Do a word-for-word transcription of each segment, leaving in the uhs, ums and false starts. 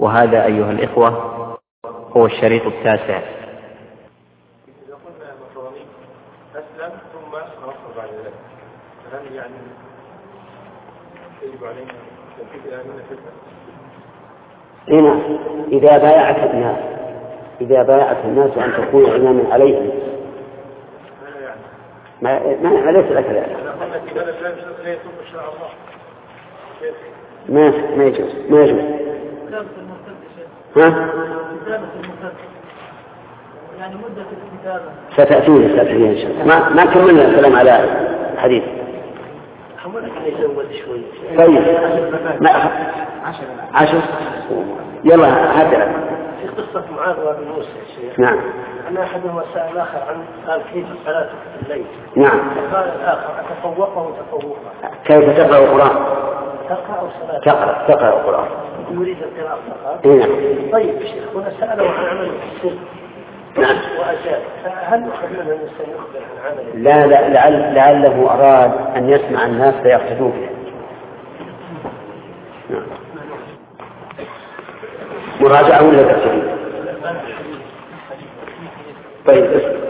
وهذا أيها الإخوة هو الشريط التاسع. إذا قلنا مفرمي أسلم ثم نصر بعد ذلك فهل يعني يجب علينا تنفيذ الآمنة فتنة؟ هنا إذا بايعت الناس إذا بايعت الناس أن تكون إماما عليهم ما ما ليس لك ذلك. ما ما يجوز ما يجوز. ها؟ يعني مدة الكتابة ستأتون ستأتون إن شاء الله. ما ما كملنا الكلام على الحديث. طيب ما عشر عشر يلا هذا في قصة معاذ وابن موسى الشيخ. نعم. أن أحدهما سأل الآخر عن قال كيف صلاتك في الليل. نعم. فقال الآخر أتفوقه تفوقا. كيف تقرأ القرآن؟ تقرأ صلاة. تقرأ تقرأ القرآن. يريد القراءة فقط. نعم. طيب الشيخ هنا سأله عن عمله في السر. نعم. وأجاب فهل يؤخذ منه الإنسان يخبر عن عمله؟ لا لا لعل لعله أراد أن يسمع الناس فيقتدوا به. نعم. مراجعة ولا تفسير؟ طيب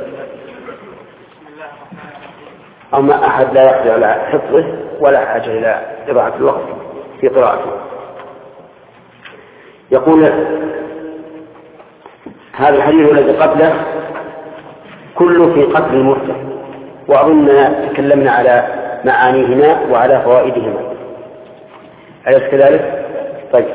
أما أحد لا يقدر على حفظه ولا حاجة إلى إضاعة الوقت في قراءته. يقول هذا الحديث الذي قبله كله في قتل المرتد، وأظننا تكلمنا على معانيهما وعلى فوائدهما، أليس كذلك؟ طيب.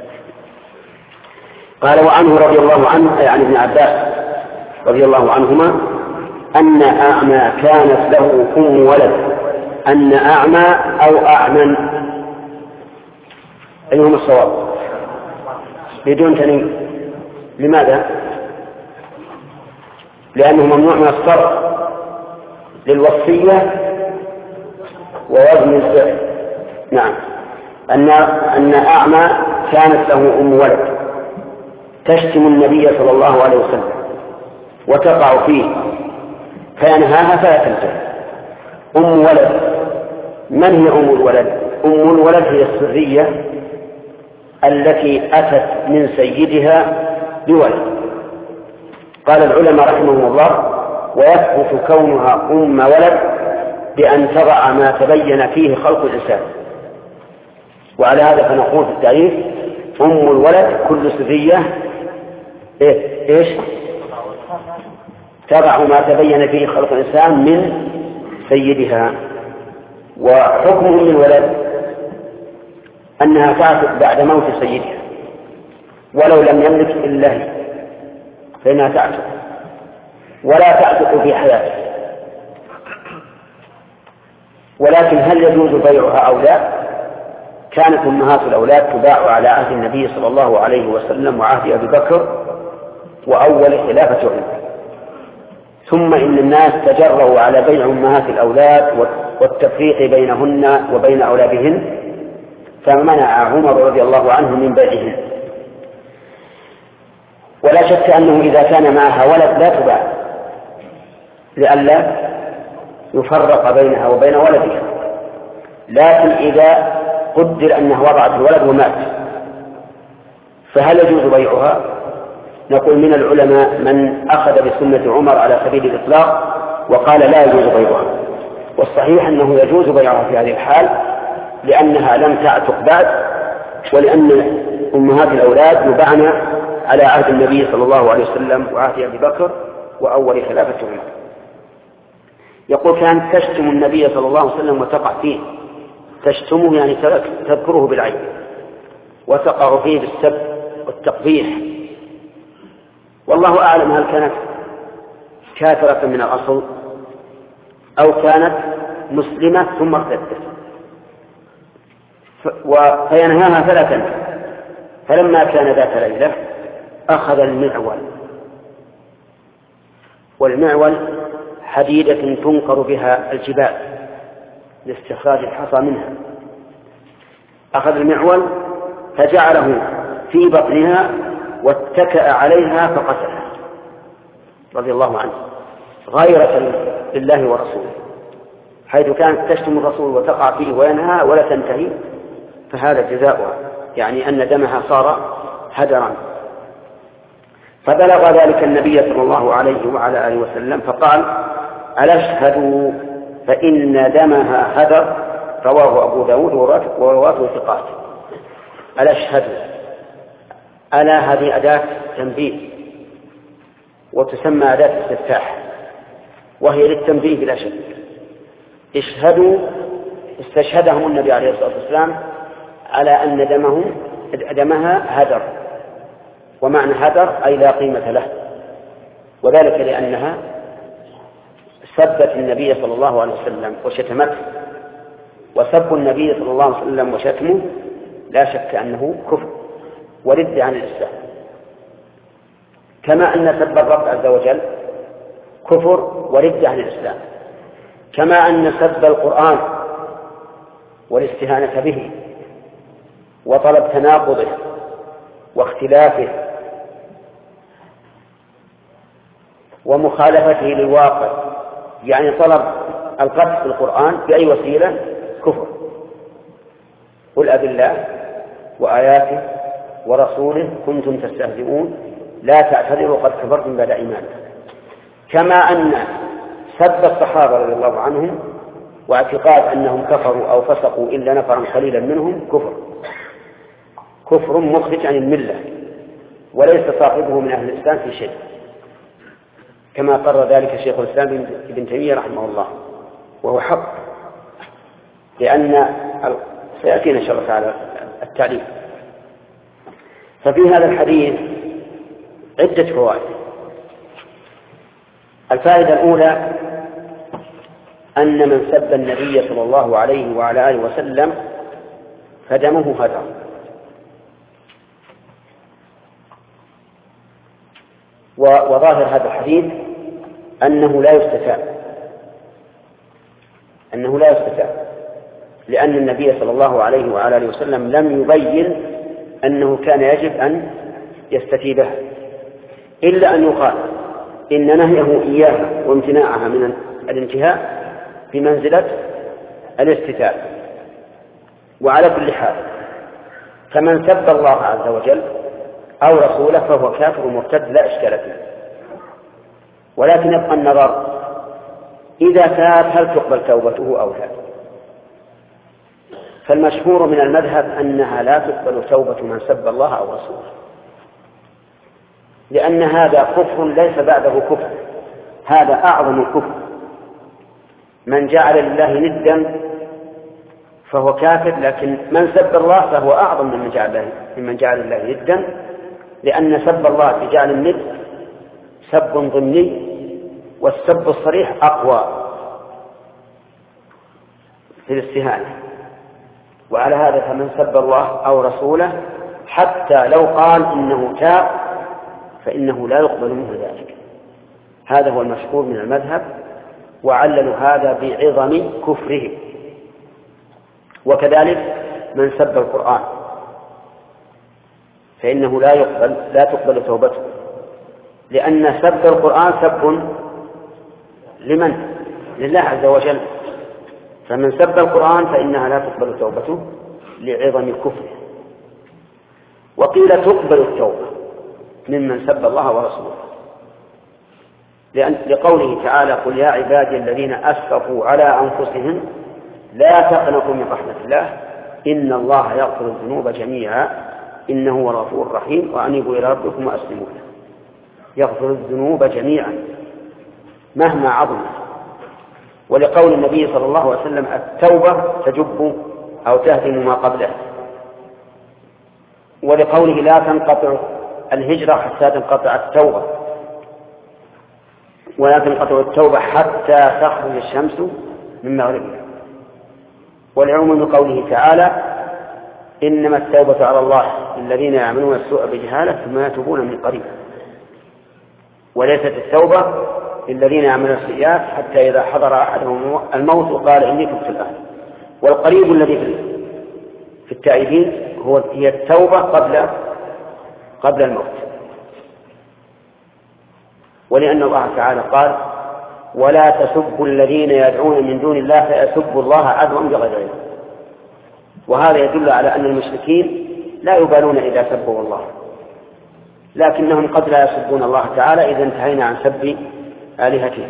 قال وعنه رضي الله عنه أي عن ابن عباس رضي الله عنهما أن أعمى كانت له أم ولد. أن أعمى أو أعمى أيهما الصواب؟ بدون تنوين. لماذا؟ لأنه ممنوع من الصرف للوصية ووزن الفعل. نعم. أن أن أعمى كانت له أم ولد تشتم النبي صلى الله عليه وسلم وتقع فيه فينهاها فلا تنتهي. أم ولد من هي أم الولد؟ أم الولد هي السرية التي أتت من سيدها بولد. قال العلماء رحمهم الله ويثبت كونها أم ولد بأن تضع ما تبين فيه خلق الإنسان. وعلى هذا فنقول في التعريف أم الولد كل سرية إيه؟ إيش تضع ما تبين فيه خلق الإنسان من سيدها. وحكم أم الولد أنها تعتق بعد موت سيدها ولو لم يملك إلا هي فإنها تعتق ولا تعتق في حياته. ولكن هل يجوز بيعها أو لا؟ كانت أمهات الأولاد تباع على عهد النبي صلى الله عليه وسلم وعهد أبي بكر وأول خلافة عمر، ثم إن الناس تجرؤوا على بيع أمهات الأولاد والتفريق بينهن وبين أولادهن فمنع عمر رضي الله عنه من بيعهن. ولا شك أنه إذا كان معها ولد لا تباع لئلا يفرق بينها وبين ولدها. لكن إذا قدر أنها وضعت الولد ومات فهل يجوز بيعها؟ نقول من العلماء من أخذ بسنة عمر على سبيل الإطلاق وقال لا يجوز بيعها، والصحيح أنه يجوز بيعها في هذه الحال لأنها لم تعتق بعد ولأن أمهات الأولاد يباعن على عهد النبي صلى الله عليه وسلم وعهد أبي بكر وأول خلافة عمر. يقول كانت تشتم النبي صلى الله عليه وسلم وتقع فيه. تشتمه يعني تذكره بالعيب وتقع فيه بالسب والتقبيح. والله أعلم هل كانت كافرة من الأصل أو كانت مسلمة ثم ارتدت فينهاها فلا تنهى. فلما كان ذات ليلة أخذ المعول، والمعول حديدة تنقر بها الجبال لاستخراج الحصى منها. أخذ المعول فجعله في بطنها واتكأ عليها فقتلها رضي الله عنه غيرة لله ورسوله، حيث كانت تشتم الرسول وتقع فيه وينهى ولا تنتهي فهذا جزاؤها، يعني أن دمها صار هدرا. فبلغ ذلك النبي صلى الله عليه وعلى آله وسلم فقال: ألا اشهدوا فإن دمها هدر، رواه أبو داود ورواته ثقات. ألا اشهدوا، ألا هذه أداة تنبيه وتسمى أداة استفتاح، وهي للتنبيه بلا شك. اشهدوا، استشهدهم النبي عليه الصلاة والسلام على أن دمهم دمها هدر، ومعنى هدر أي لا قيمة له، وذلك لأنها سبت النبي صلى الله عليه وسلم وشتمته، وسب النبي صلى الله عليه وسلم وشتمه لا شك أنه كفر ورد عن الإسلام، كما أن سب الرب عز وجل كفر ورد عن الإسلام، كما أن سب القرآن والاستهانة به وطلب تناقضه واختلافه ومخالفته للواقع، يعني طلب القذف في القرآن بأي وسيلة كفر. قل أب الله وآياته ورسوله كنتم تستهزئون لا تعتذروا قد كفرتم بعد إيمانكم. كما أن سب الصحابة رضي الله عنهم واعتقاد أنهم كفروا أو فسقوا إلا نفرا قليلا منهم كفر كفر مخرج عن الملة، وليس صاحبه من أهل الإسلام في شيء، كما قرر ذلك شيخ الإسلام ابن تيمية رحمه الله، وهو حق، لأن سيأتينا إن شاء الله تعالى التعليم. ففي هذا الحديث عدة فوائد. الفائدة الأولى أن من سب النبي صلى الله عليه وعلى آله وسلم فدمه هدر، وظاهر هذا الحديث أنه لا يستتاب أنه لا يستتاب لأن النبي صلى الله عليه وعلى آله وسلم لم يبين أنه كان يجب أن يستتيبها، إلا أن يقال إن نهيه إياها وامتناعها من الانتهاء بمنزلة الاستتاب. وعلى كل حال فمن سب الله عز وجل أو رسوله فهو كافر مرتد لا إشكال فيه، ولكن يبقى النظر إذا تاب هل تقبل توبته أو لا. فالمشهور من المذهب أنها لا تقبل توبة من سب الله أو رسوله، لأن هذا كفر ليس بعده كفر، هذا أعظم الكفر. من جعل لله ندا فهو كافر، لكن من سب الله فهو أعظم من جعل من جعل الله ندا، لأن سب الله بجعل الند سب ضمني، والسب الصريح أقوى في الاستهانة. وعلى هذا فمن سب الله أو رسوله حتى لو قال إنه تاب فإنه لا يقبل منه ذلك. هذا هو المشهور من المذهب، وعللوا هذا بعظم كفره. وكذلك من سب القرآن فإنه لا يقبل لا تقبل توبته، لأن سب القرآن سب لمن؟ لله عز وجل. فمن سب القرآن فإنها لا تقبل توبته لعظم كفره. وقيل تقبل التوبة ممن سب الله ورسوله، لأن لقوله تعالى: قل يا عبادي الذين أسرفوا على أنفسهم لا تقنطوا من رحمة الله إن الله يغفر الذنوب جميعا إنه هو الغفور الرحيم وأنيبوا إلى ربكم وأسلموا له. يغفر الذنوب جميعا مهما عظمت. ولقول النبي صلى الله عليه وسلم: التوبة تجب أو تهدم ما قبله. ولقوله: لا تنقطع الهجرة حتى تنقطع التوبة، ولا تنقطع التوبة حتى تخرج الشمس من مغربها. ولعموم قوله تعالى: إنما التوبة على الله الذين يعملون السوء بجهالة ثم يتوبون من قريب. وليست التوبة للذين يعملون السيئات حتى إذا حضر أحدهم الموت وقال إني تبت الآن. والقريب الذي في التائبين هو هي التوبة قبل قبل الموت. ولأن الله تعالى قال: ولا تسبوا الذين يدعون من دون الله فيسبوا الله عدوا بغير علم. وهذا يدل على أن المشركين لا يبالون إذا سبوا الله، لكنهم قد لا يسبون الله تعالى إذا انتهينا عن سب آلهتهم.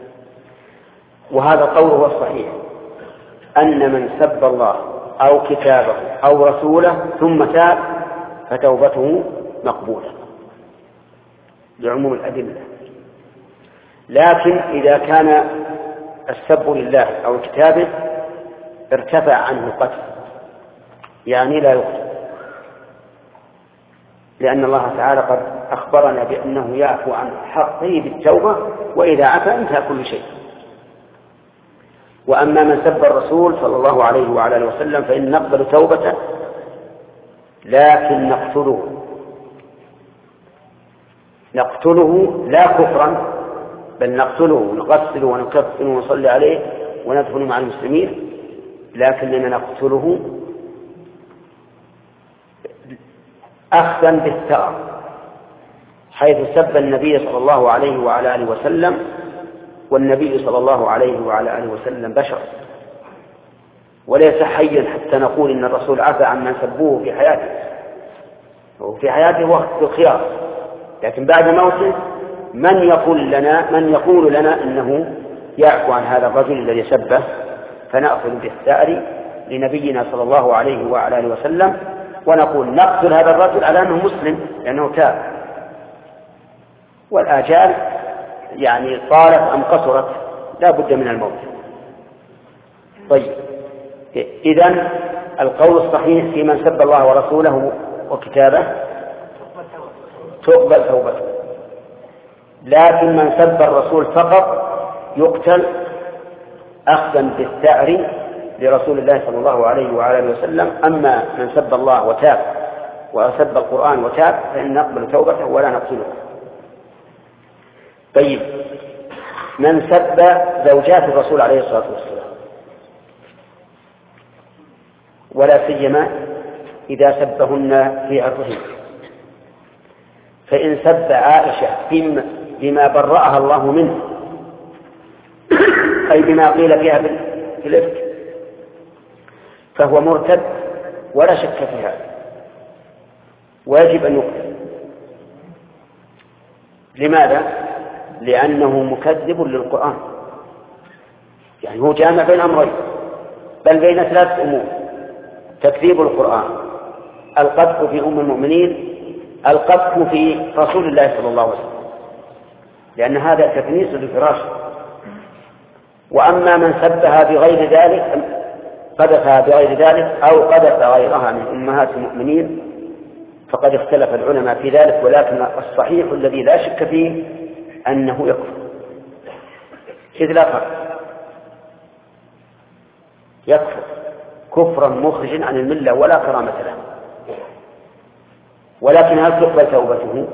وهذا القول هو الصحيح، أن من سب الله أو كتابه أو رسوله ثم تاب فتوبته مقبولة لعموم الأدلة. لكن إذا كان السب لله أو كتابه ارتفع عنه القتل، يعني لا يقتل، لأن الله تعالى قد أخبرنا بأنه يعفو عن حقه بالتوبة، وإذا عفا انتهى كل شيء. وأما من سب الرسول صلى الله عليه وعلى اله وسلم فإن نقبل توبته، لكن نقتله نقتله لا كفرا، بل نقتله ونغسله ونكفن ونصلي عليه وندفن مع المسلمين، لكننا نقتله أخذا بالثأر، حيث سب النبي صلى الله عليه وعلى آله وسلم، والنبي صلى الله عليه وعلى آله وسلم بشر وليس حيا حتى نقول إن الرسول عفى عن من سبوه في حياته، وفي حياته وقت الخيار، لكن بعد موته من يقول لنا من يقول لنا أنه يعفو عن هذا الرجل الذي سبه، فنأخذ بالثأر لنبينا صلى الله عليه وعلى آله وسلم، ونقول نقتل هذا الرجل على أنه مسلم لأنه تاب، والآجال يعني طالت أم قصرت لا بد من الموت. طيب، إذن القول الصحيح في من سب الله ورسوله وكتابه تقبل توبته، لكن من سب الرسول فقط يقتل أخذا بالثأر لرسول الله صلى الله عليه وعلى اله وسلم. أما من سب الله وتاب وسب القرآن وتاب فإن نقبل توبته ولا نقتله. طيب، من سب زوجات الرسول عليه الصلاة والسلام، ولا سيما إذا سبهن في عرضهن، فإن سب عائشة بما برأها الله منه، أي بما قيل فيها في الإفك، فهو مرتد ولا شك في هذا، ويجب أن يقتل. لماذا؟ لأنه مكذب للقرآن، يعني هو جامع بين أمرين، بل بين ثلاث أمور: تكذيب القرآن، القذف في أم المؤمنين، القذف في رسول الله صلى الله عليه وسلم، لأن هذا تكنيس لفراشه. وأما من سبها بغير ذلك، قذفها بغير ذلك أو قذف غيرها من أمهات المؤمنين، فقد اختلف العلماء في ذلك، ولكن الصحيح الذي لا شك فيه أنه يكفر، إذ لا فرق، يكفر كفرا مخرجا عن الملة ولا كرامة له. ولكن هل تقبل توبته؟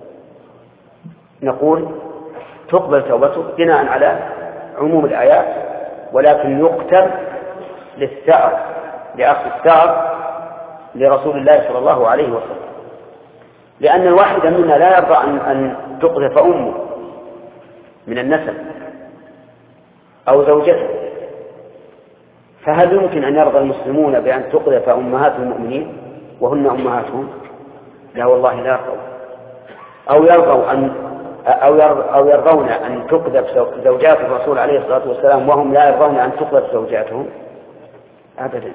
نقول تقبل توبته بناء على عموم الآيات، ولكن يقتل للثأر، لأخذ الثأر لرسول الله صلى الله عليه وسلم، لأن الواحد منا لا يرضى أن تقذف أمه من النسب أو زوجته، فهل يمكن أن يرضى المسلمون بأن تقذف أمهات المؤمنين وهن أمهاتهم؟ لا والله لا يرضون. أو يرضوا أن أو يرضون أن تقذف زوجات الرسول عليه الصلاة والسلام وهم لا يرضون أن تقذف زوجاتهم؟ أبدا.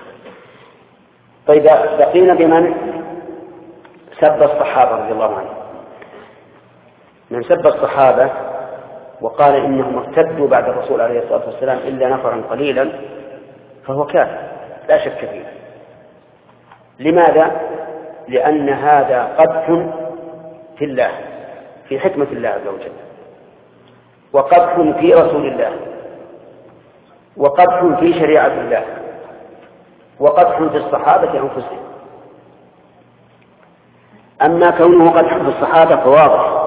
طيب، بقينا بمن سب الصحابة رضي الله عنهم. من سب الصحابة وقال إنهم ارتدوا بعد الرسول عليه الصلاة والسلام إلا نفرا قليلا فهو كافر لا شك فيه. لماذا؟ لأن هذا قذف في الله، في حكمة الله عز وجل، وقذف في رسول الله، وقذف في شريعة الله، وقذف في الصحابة أنفسهم. أما كونه قذف في الصحابة فواضح،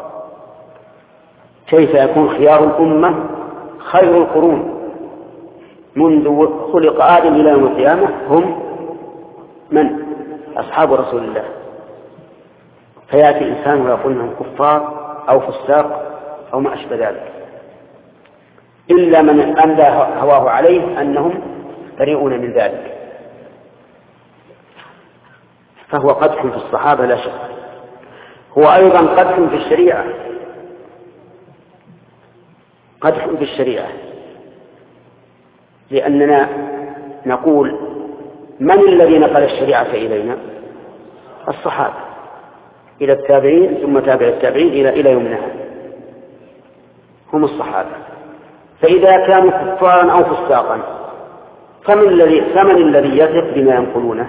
كيف يكون خيار الأمة خير القرون منذ خلق آدم إلى يوم القيامة هم من؟ أصحاب رسول الله. فيأتي إنسان ويقول أنهم كفار أو فساق أو ما أشبه ذلك، إلا من أملى هواه عليه أنهم بريئون من ذلك، فهو قدح في الصحابة لا شك. هو أيضا قدح في الشريعة، قدح في الشريعة، لأننا نقول من الذي نقل الشريعة إلينا؟ الصحابة إلى التابعين ثم تابع التابعين إلى إلى يومنا هم الصحابة. فإذا كانوا كفارا أو فساقا فمن الذي فمن الذي يثق بما ينقلونه؟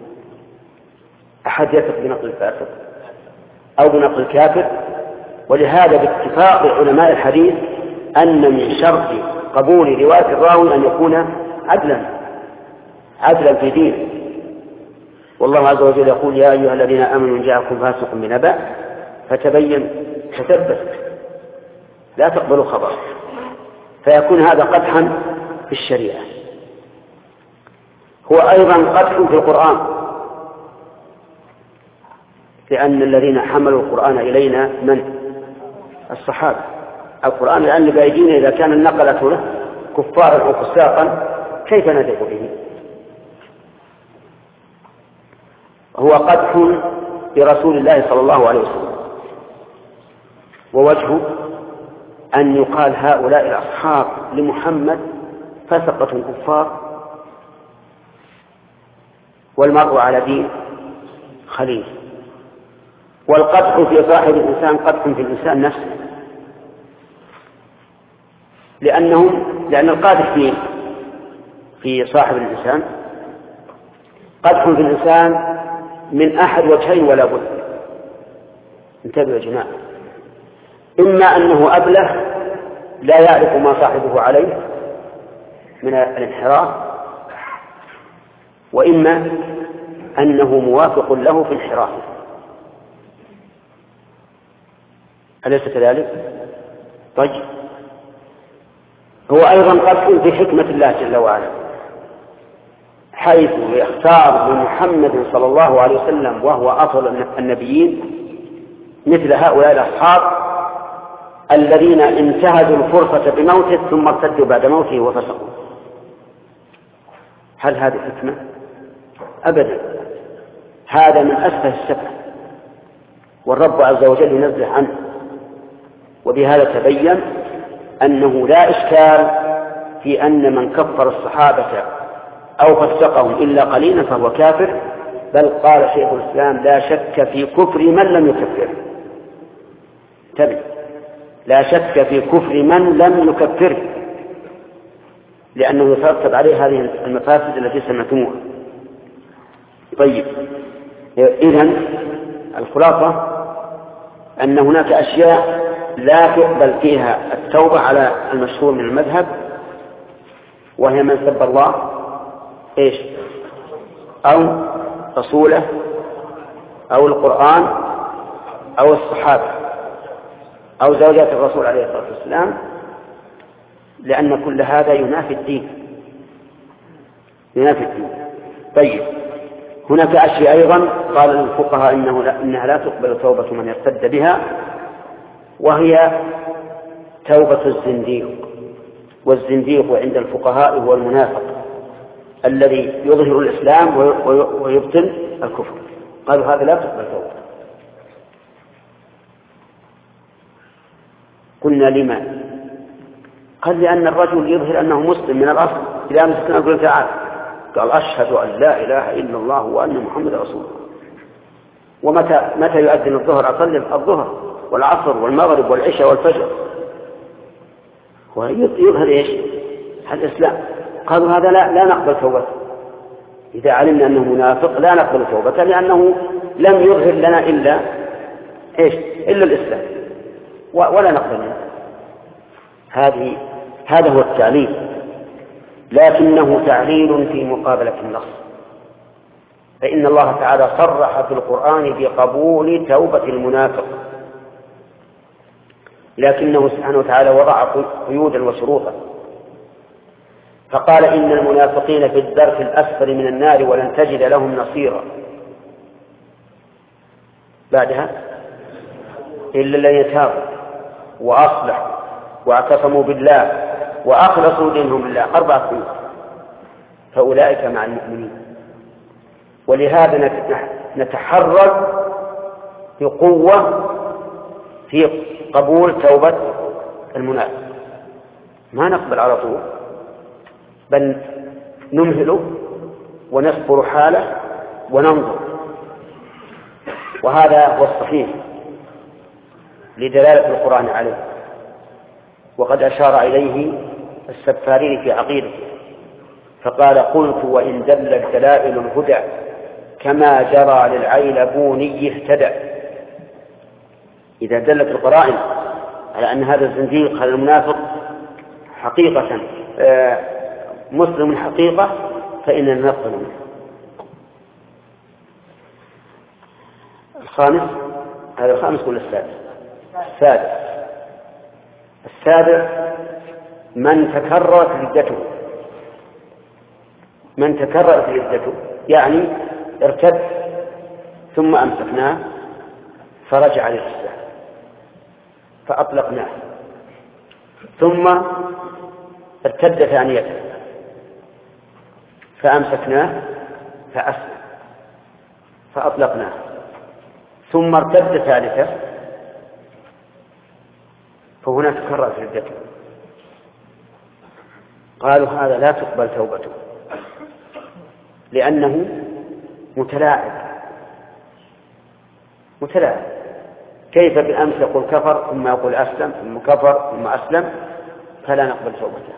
أحد يثق بنقل الفاسق أو بنقل الكافر؟ ولهذا باتفاق علماء الحديث أن من شرط قبول رواية الراوي أن يكون عدلا عدلا في دينه. والله عز وجل يقول: يا أيها الذين آمنوا إن جاءكم فاسق بنبأ فتبين تثبت لا تقبلوا خبر، فيكون هذا قدحا في الشريعة. هو أيضا قدح في القرآن، لأن الذين حملوا القرآن إلينا من؟ الصحابة. القرآن لأن بأيدينا إذا كان النقلة له كفارا أو فساقا كيف نثق به؟ هو قدح برسول الله صلى الله عليه وسلم. ووجهه أن يقال هؤلاء الأصحاب لمحمد فسقة كفار والمرء على دين خليل. والقدح في صاحب الإنسان قدح في الإنسان نفسه، لأنهم لأن القادح في في صاحب الإنسان قدح في الإنسان من أحد وجهين ولا بد. انتبهوا يا جماعة، إما أنه أبله لا يعرف ما صاحبه عليه من الانحراف، وإما أنه موافق له في انحرافه. أليس كذلك؟ طيب، هو أيضا قدح في حكمة الله جل وعلا، حيث يختار لمحمد صلى الله عليه وسلم وهو أفضل النبيين مثل هؤلاء الأصحاب الذين انتهزوا الفرصة بموته ثم ارتدوا بعد موته وفسقوا. هل هذه حكمة؟ أبدا، هذا من أسفه السفه، والرب عز وجل ينزه عنه. وبهذا تبين أنه لا إشكال في أن من كفر الصحابة أو فسقهم إلا قليلا فهو كافر، بل قال شيخ الإسلام: لا شك في كفر من لم يكفره. تبي لا شك في كفر من لم يكفره، لأنه يترتب عليه هذه المفاسد التي سمعتموها. طيب، إذن الخلاصة أن هناك أشياء لا تقبل فيها التوبة على المشهور من المذهب، وهي من سب الله إيش أو رسوله أو القرآن أو الصحابة أو زوجات الرسول عليه الصلاة والسلام، لأن كل هذا ينافي الدين ينافي الدين. طيب، هناك أشياء أيضا قال الفقهاء إنه لا إنها لا تقبل توبة من يرتد بها، وهي توبة الزنديق. والزنديق عند الفقهاء هو المنافق الذي يظهر الإسلام ويبطن الكفر. قالوا هذا لا تقبل توبة. قلنا لما؟ قال لأن الرجل يظهر أنه مسلم من الأصل، إذا مسكنا نقول تعالى قال: أشهد أن لا إله إلا الله وأن محمد رسول الله. ومتى متى يؤذن الظهر أصلي الظهر والعصر والمغرب والعشاء والفجر، ويظهر إيش؟ الإسلام. قالوا هذا لا, لا نقبل توبته. إذا علمنا أنه منافق لا نقبل توبته، لأنه لم يظهر لنا إلا إيش؟ إلا الإسلام، ولا نقبل منه. هذه هذا هو التعليل، لكنه تعليل في مقابلة النص. فإن الله تعالى صرح في القرآن بقبول توبة المنافق، لكنه سبحانه وتعالى وضع قيودا وشروطا، فقال: إن المنافقين في الدرك الأسفل من النار ولن تجد لهم نصيرا. بعدها: إلا الذين تابوا وأصلحوا واعتصموا بالله وأخلصوا دينهم لله، أربعة قيود، فأولئك مع المؤمنين. ولهذا نتحرز بقوة في قبول توبة المنافق، ما نقبل على طول، بل نمهله ونصبر حاله وننظر. وهذا هو الصحيح لدلالة القرآن عليه، وقد أشار إليه السفارين في عقيدته فقال: قلت وإن دلت دلائل الهدى كما جرى للعيلبوني اهتدى. إذا دلت القرائن على أن هذا الزنديق هذا المنافق حقيقة مسلم حقيقة فإننا نقبل منه. الخامس، هذا الخامس ولا السادس؟ السادس. السابع من تكررت ردته، من تكررت ردته يعني ارتد ثم أمسكناه فرجع للإسلام فأطلقناه، ثم ارتد ثانية فأمسكناه فأسلم فأطلقناه، ثم ارتد ثالثة فهنا تكررت ردته. قالوا هذا لا تقبل توبته لأنه متلاعب متلاعب كيف بالأمس يقول كفر ثم يقول أسلم ثم كفر ثم أسلم، فلا نقبل توبته.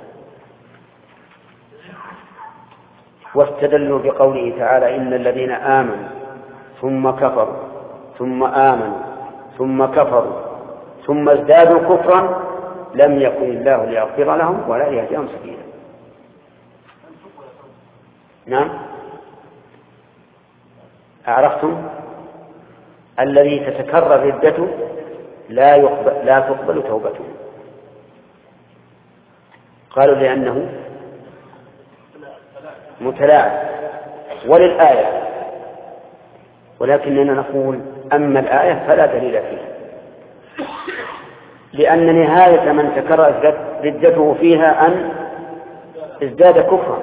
واستدلوا بقوله تعالى: إن الذين آمنوا ثم كفروا ثم آمنوا ثم كفروا ثم ازدادوا كفرا لم يكن الله ليغفر لهم ولا يهديهم سبيلا. نعم، أعرفتم؟ الذي تتكرر ردته لا يقبل لا تقبل توبته. قالوا لأنه متلاعب وللآية، ولكننا نقول أما الآية فلا دليل فيها، لأن نهاية من تكرر ردته فيها أن ازداد كفرا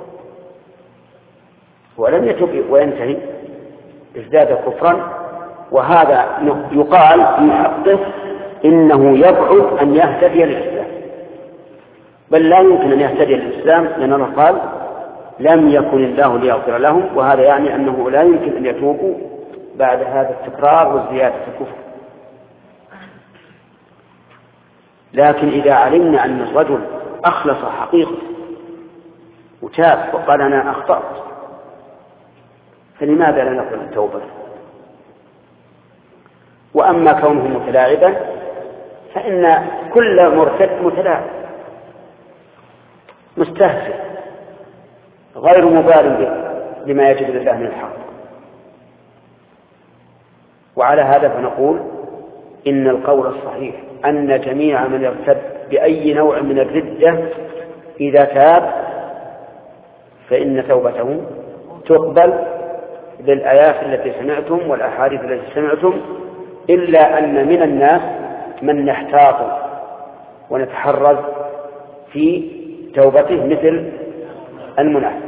ولم يتب وينتهي، ازداد كفرا، وهذا يقال في حقه إنه يبعد أن يهتدي للإسلام، بل لا يمكن أن يهتدي للإسلام، لأنه قال: لم يكن الله ليغفر لهم، وهذا يعني أنه لا يمكن أن يتوبوا بعد هذا التكرار وزيادة الكفر. لكن إذا علمنا أن الرجل أخلص حقيقة وتاب وقال: أنا أخطأت، فلماذا لا نقبل التوبة؟ وأما كونه متلاعبا فإن كل مرتد متلاعب مستهزئ غير مبال بما يجب لله من الحق. وعلى هذا فنقول إن القول الصحيح أن جميع من ارتد بأي نوع من الردة إذا تاب فإن توبته تقبل بالآيات التي سمعتم والأحاديث التي سمعتم، إلا أن من الناس من نحتاط ونتحرز في توبته مثل المنافق.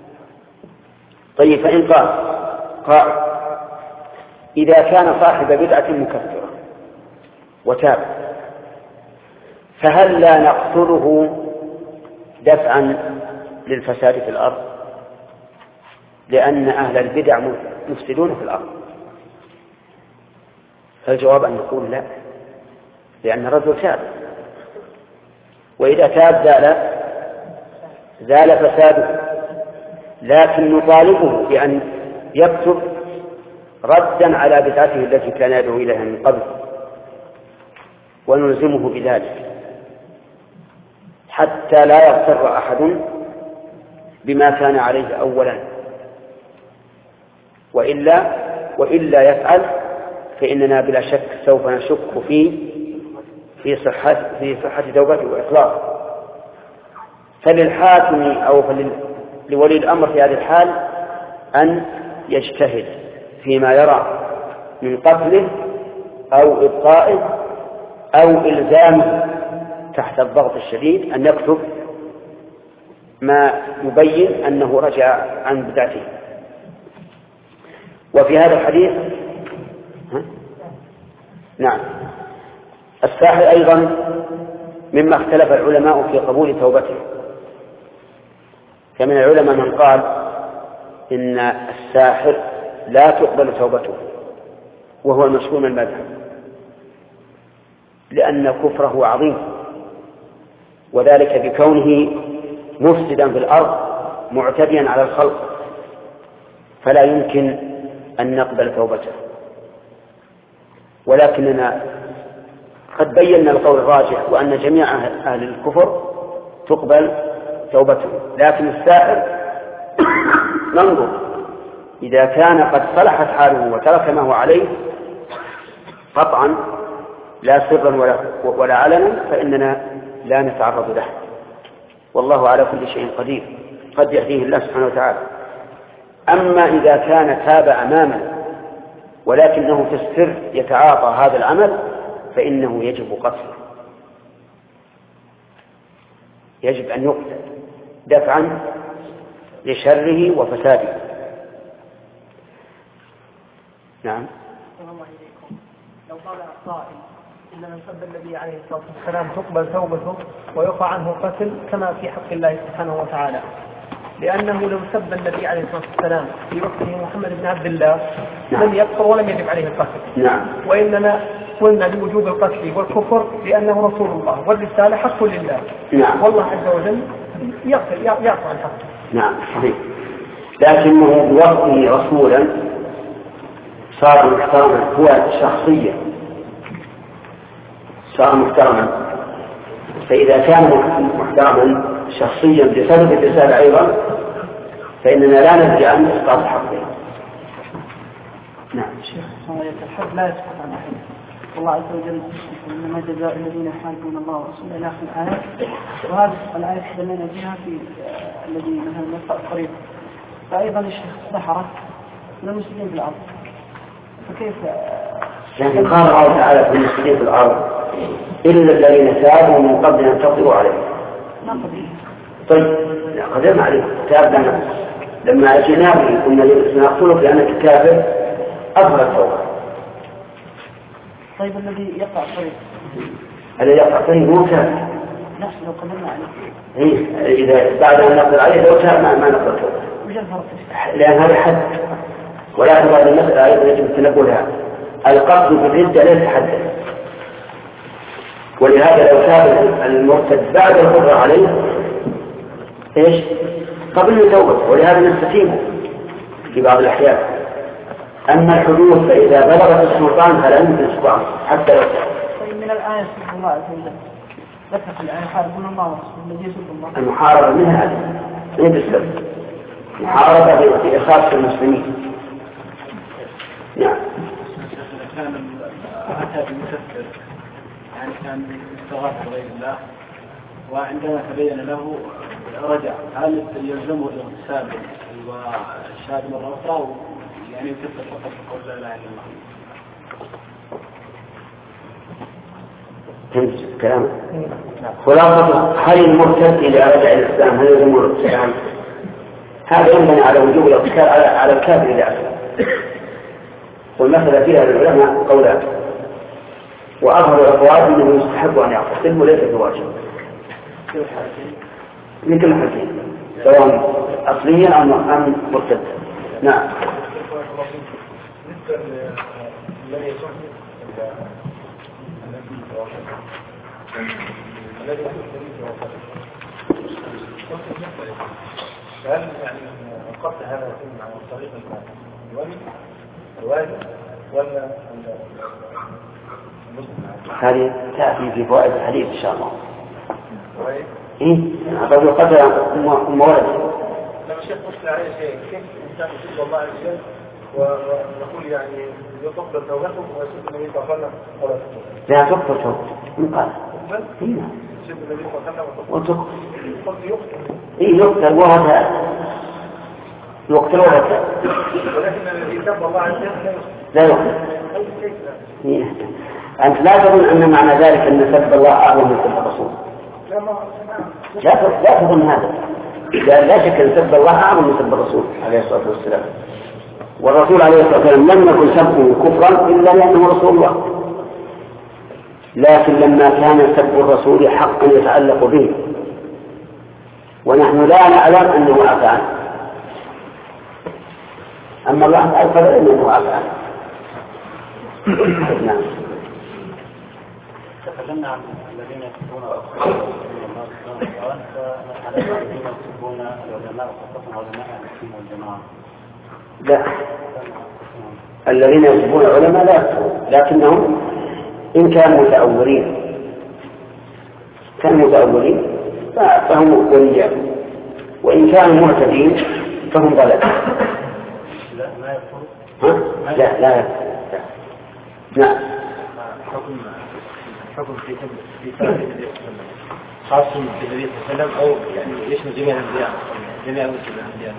طيب، فإن قال قال إذا كان صاحب بدعة مكفرة وتاب فهل لا نقتله دفعا للفساد في الأرض، لأن أهل البدع مفسدون في الأرض؟ فالجواب أن نقول لا، لأن الرجل تاب، وإذا تاب زال زال فساده، لكن نطالبه بأن يكتب ردا على بدعته التي كان يدعو إليها من قبل، ونلزمه بذلك حتى لا يغتر أحد بما كان عليه أولا، وإلا وإلا يفعل فإننا بلا شك سوف نشك في في صحة في صحة توبته وإخلاصه. فللحاكم أو لولي الأمر في هذه الحال أن يجتهد فيما يرى من قتله أو إبقائه أو إلزامه تحت الضغط الشديد، أن يكتب ما يبين أنه رجع عن بدعته. وفي هذا الحديث نعم. الساحر أيضا مما اختلف العلماء في قبول توبته، فمن العلماء من قال إن الساحر لا تقبل توبته، وهو المشهور من المذهب، لأن كفره عظيم، وذلك بكونه مفسدا في الأرض معتديا على الخلق، فلا يمكن أن نقبل توبته. ولكننا قد بينا القول الراجح، وأن جميع أهل الكفر تقبل توبته، لكن الساحر ننظر إذا كان قد صلحت حاله وترك ما هو عليه قطعا لا سرا ولا, ولا علنا، فإننا لا نتعرض له، والله على كل شيء قدير، قد يهديه الله سبحانه وتعالى. أما إذا كان تاب أماما ولكنه في السر يتعاطى هذا العمل فإنه يجب قتله، يجب أن يقتل دفعا لشره وفساده. نعم. الله إليكم. لو قال قائل إن من سب النبي عليه الصلاة والسلام تقبل توبته ويقع عنه قتل كما في حق الله سبحانه وتعالى، لأنه لو سب النبي عليه الصلاة والسلام في وقته محمد بن عبد الله نعم. لم يكفر ولم يجب عليه القتل. نعم. وإننا قلنا بوجوب القتل والكفر لأنه رسول الله والرسالة حق لله. نعم. والله عز وجل يعطى عن حقه. نعم صحيح، لكنه بوقته رسولا صار محترما هو شخصيا، صار محترما، فإذا كان محترما شخصيا بسبب الرسالة أيضا فإننا لا ندري عن إسقاط حقه. نعم. شيخ الحد لا يسقط عن أحد، والله عز وجل إنما جزاء الذين يحاربون الله ورسوله إلى آخر الآية، وهذه الآية استدلنا بها في الذي مثلا يقطع الطريق، فأيضا الشيخ السحرة من المسلمين في الأرض، فكيف؟ لكن قال الله تعالى في المسلمين في الأرض إلا الذين تابوا من قبل أن تقدروا عليهم. ما قدرنا. طيب قدرنا عليه، تاب لنا لما أجينا به قلنا سنقتلك لأنك كافر أظهر التوبة. طيب الذي يقع الطريق الذي يقع الطريق مو كافر نفس لو قدرنا عليه. إيه إذا بعد أن نقدر عليه لو تاب ما ما نقدر توبة، وش الفرق؟ لأن هذا حد، ولكن هذه المسألة أيضا يجب التنبه لها. القتل في الردة ليس حدا، ولهذا لو تاب المرتد بعد القدرة عليه ايش قبل توبته، ولهذا نستتيبه في بعض الأحيان. أما الحدود فإذا بلغت السلطان فلا يمكن السلطان حتى لو تاب. طيب من الآية سبحان الله عز وجل ذكر في الآية يحاربون الله ورسوله الذي يسب الله. المحاربة من هذا من السبب، محاربة بإخاص المسلمين. نعم. كان أتى بمكفر يعني كان استغاث بغير الله، وعندما تبين له رجع، هل يلزمه الاغتسال والشهادة مرة أخرى يعني يكفر فقط قول لا إله إلا الله؟ فهمت كلامه؟ خلاصة هل المرتد إذا رجع إلى الإسلام هل يلزمه الاغتسال؟ هذا ينبني على وجوب الاغتسال على على الكافر إذا أسلم. والمسألة فيها للعلماء قولان، وأظهر الأقوال أنه يستحب أن يغتسل وليس بواجب من كل حالتين سواء أصليا أم مرتدا. نعم. هل يعني قبل هذا يتم عن طريق الواجب ولا هذه تأتي في فوائد الحديث إن شاء الله. إيه أعطوا قدر أم ولد. لما الشيخ مشكلة عليه شيء، كيف الإنسان يسب الله عز وجل ونقول يعني يقبل توبته ويسب النبي صلى الله عليه وسلم ولا تقبل؟ لا تقبل توبته من قال؟ تقبل؟ يسب النبي صلى الله عليه وسلم وتقبل. قلت يقتل. إيه يقتل وهذا يقتل وهذا. ولكن الذي سب الله عز وجل لا يقتل. إيه. أنت لا تظن أن معنى ذلك أن سب الله أعظم من سب الرسول. لا لا تظن هذا. لا, لا شك أن سب الله أعظم من سب الرسول عليه الصلاة والسلام. والرسول عليه الصلاة والسلام لم يكن سبه كفرا إلا لأنه رسول الله. لكن لما كان سب الرسول حقا يتعلق به ونحن لا نعلم أنه عفى عنه، أما الله تعالى فلا أنه عفى عنه. نعم. تكلمنا عن الذين يسبون الرسول فنحن الذين يسبون العلماء وخاصة علماء السنة والجماعة. لا، الذين يسبون العلماء لا يسبون، لكنهم إن كانوا متأولين كانوا متأولين فهم وليا، وإن كانوا معتدين فهم ضلال. لا ما يكفر. لا لا يكفر. نعم. حكم حكم في في خاص بالنبي صلى الله عليه وسلم أو يعني يشمل جميع الأنبياء جميع الأنبياء.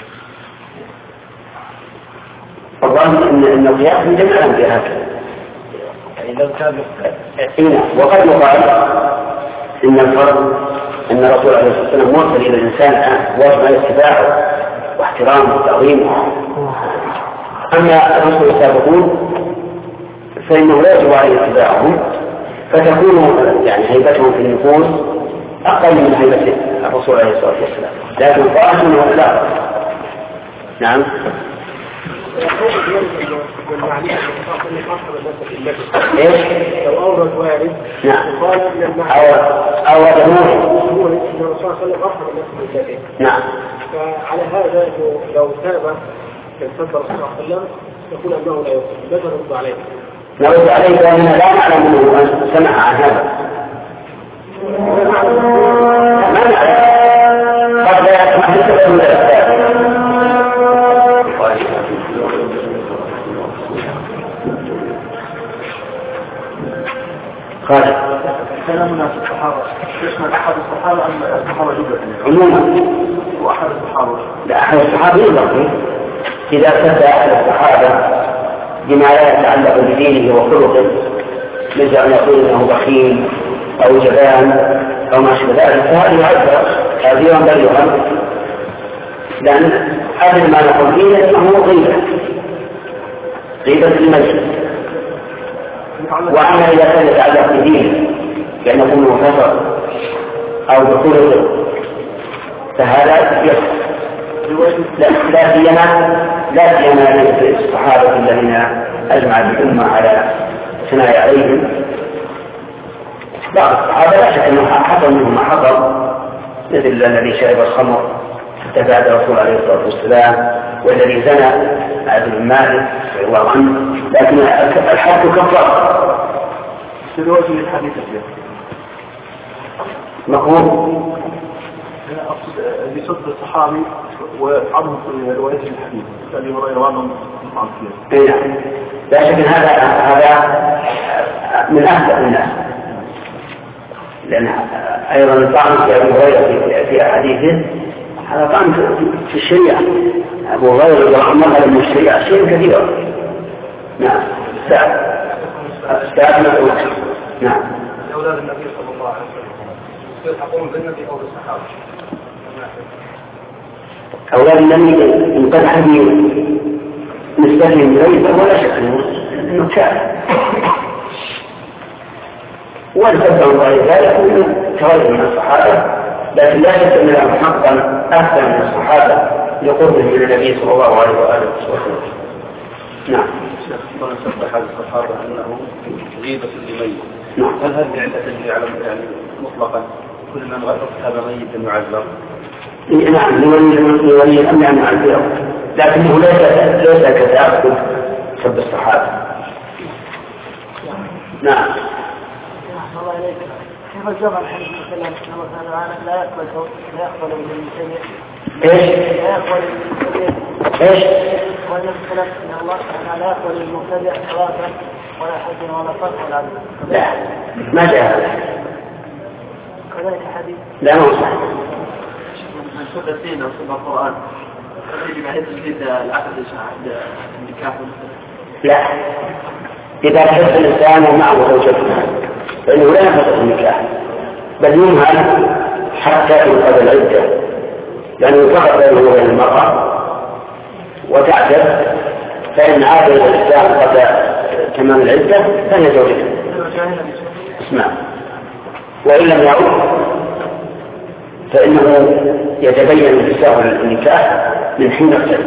الظاهر إن إن القياس من جميع الأنبياء هكذا. يعني لو كان إيه، وقد يقال إن الفرق أن الرسول عليه الصلاة والسلام مرسل إلى الإنسان واجب على اتباعه واحترامه وتعظيمه. أما الرسل السابقون فإنه لا يجب عليه اتباعهم، فتكون يعني هيبتهم في النفوس أقل من هيبة الرسول عليه الصلاة والسلام، لكن الظاهر أنه لا. نعم. ايش؟ لو أورد وارد نعم. قال من المعنى أورد نور ان الرسول صلى الله عليه وسلم أخبر الناس بالذات. نعم. فعلى هذا انه لو تاب من سب الرسول صلى الله عليه وسلم يقول انه لا يصل، ماذا نرد عليه؟ نرد عليه بأننا لا نعلم أنه سمع عن هذا. ما نعلم، قد لا يسمع بسبب من الأسباب. قال كلامنا في الصحابة يشمل أحد الصحابة أم الصحابة جدا؟ عموما وأحد الصحابة لا، أحد الصحابة يضطر إذا ارتد أحد الصحابة بما لا يتعلق بدينه وخلقه، مثل أن يقول إنه بخيل أو جبان أو ما شابه ذلك، فهذه عذرة كبيرا بلغا، لأن هذا ما نقول فيه أنه غيبة غيبة المجلس. وأما إذا كان يتعلق بدينه بأن يكون مفسر أو بخلقه فهذا يخطئ. لا سيما لا سيما الصحابة الذين أجمع الأمة على ثناء عليهم. بعض الصحابة لا شك أنه حصل منهم ما حصل، مثل الذي شرب الخمر حتى بعد الرسول عليه الصلاة والسلام، والذي زنى عبد بن مالك رضي الله عنه، لكن الحد كفر. سلوات من الحديث فيه مفهوم؟ أنا أقصد بصدق الصحابي وعظم رواية الحديث الذي هو رواه عن فيه. لا شك هذا هذا من أهل الناس، لأن أيضا الطعن في أبي هريرة في أحاديثه هذا طعن في الشريعة. أبو هريرة رضي الله عنه قال من الشريعة شيء كثير. نعم. سعد سعد مسعود. نعم. أولاد النبي صلى الله عليه وسلم يلحقون بالنبي أو بالصحابة. أولاد النبي إن قد حدي نستفهم إليه ولا شك أنه كافر، والسبب غير ذلك من تغير من الصحابة، لكن لا شك أن لهم حقا أكثر من الصحابة لقربهم من النبي صلى الله عليه وآله وسلم. نعم. شيخ سبب أحد الصحابة أنه غيبة لميت. نعم. هل هذه علة يعلم يعني مطلقا كل من غير ميت يعذب؟ نعم، لولي الأمر عن معذره، لكنه ليس ليس كتأكد سب الصحابة. نعم. الله عليك. كيف الجمع الحديث مثلا الله تعالى لا يقبل لا يقبل من المسيء؟ ايش؟ لا يقبل من المسيء. ايش؟ وأن مثلا إن الله تعالى لا يقبل المبتدع صلاة ولا حج ولا فرق ولا عدل. لا، ما جاء. كذلك حديث. لا ما صح. من سورة الدين أو سورة القرآن يجب عليه تجديد العقد عند النكاح. لا، إذا حس الإنسان ومعه زوجته فإنه لا ينفذ النكاح، بل يمهل حتى ينقضي العدة، لأنه يفرق بينه وبين المرأة وتعتد، فإن عاد الإنسان قبل تمام العدة فهي زوجته. اسمع، وإن لم يعود فإنه يتبين انتساب النكاح من حين السبب.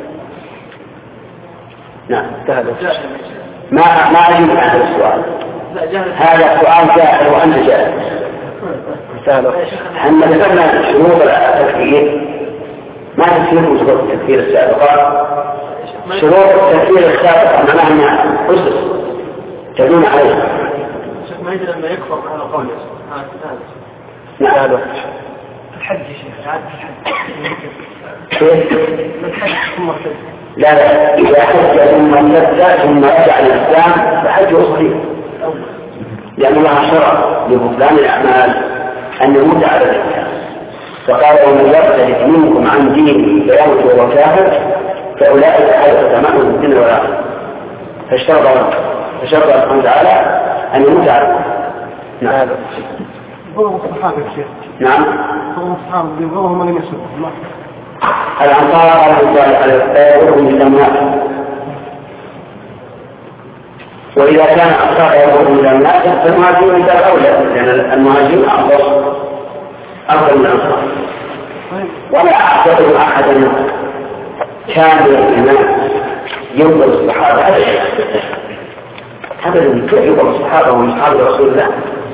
نعم. ما ما أجيب عن هذا السؤال، هذا السؤال جاهل وأنت جاهل. حنا ذكرنا شروط التكفير، ما تكفير شروط التكفير السابقة. شروط التكفير السابقة معناها أنها أسس تدون عليها. ما يدري لما يكفر على قول نعم. الحج يا شيخ، عاد الحج ثم ارتد. لا لا، إذا حج ثم ارتد ثم رجع الإسلام فحجه صحيح، لأن الله شرع لبطلان الأعمال أن يموت على الإسلام، فقال ومن يرتد منكم عن دينه فيموت وهو كافر فأولئك حدث معهم في الدنيا والآخرة. فاشترط فشرط الله تعالى أن يموت على. نعم. هو الصحابة يا شيخ. نعم. هو الصحابة بيقولوا من يسوع. الأنصار على على يقولون الأموات، وإذا كان أنصار يقولون الأموات فالمهاجرون من الأولى، لأن المهاجرون أفضل أفضل من الأنصار. ولا أعتقد أحدا كان الإمام ينظر الصحابة أبدا، كيف ينظر الصحابة ومن أصحاب رسول الله؟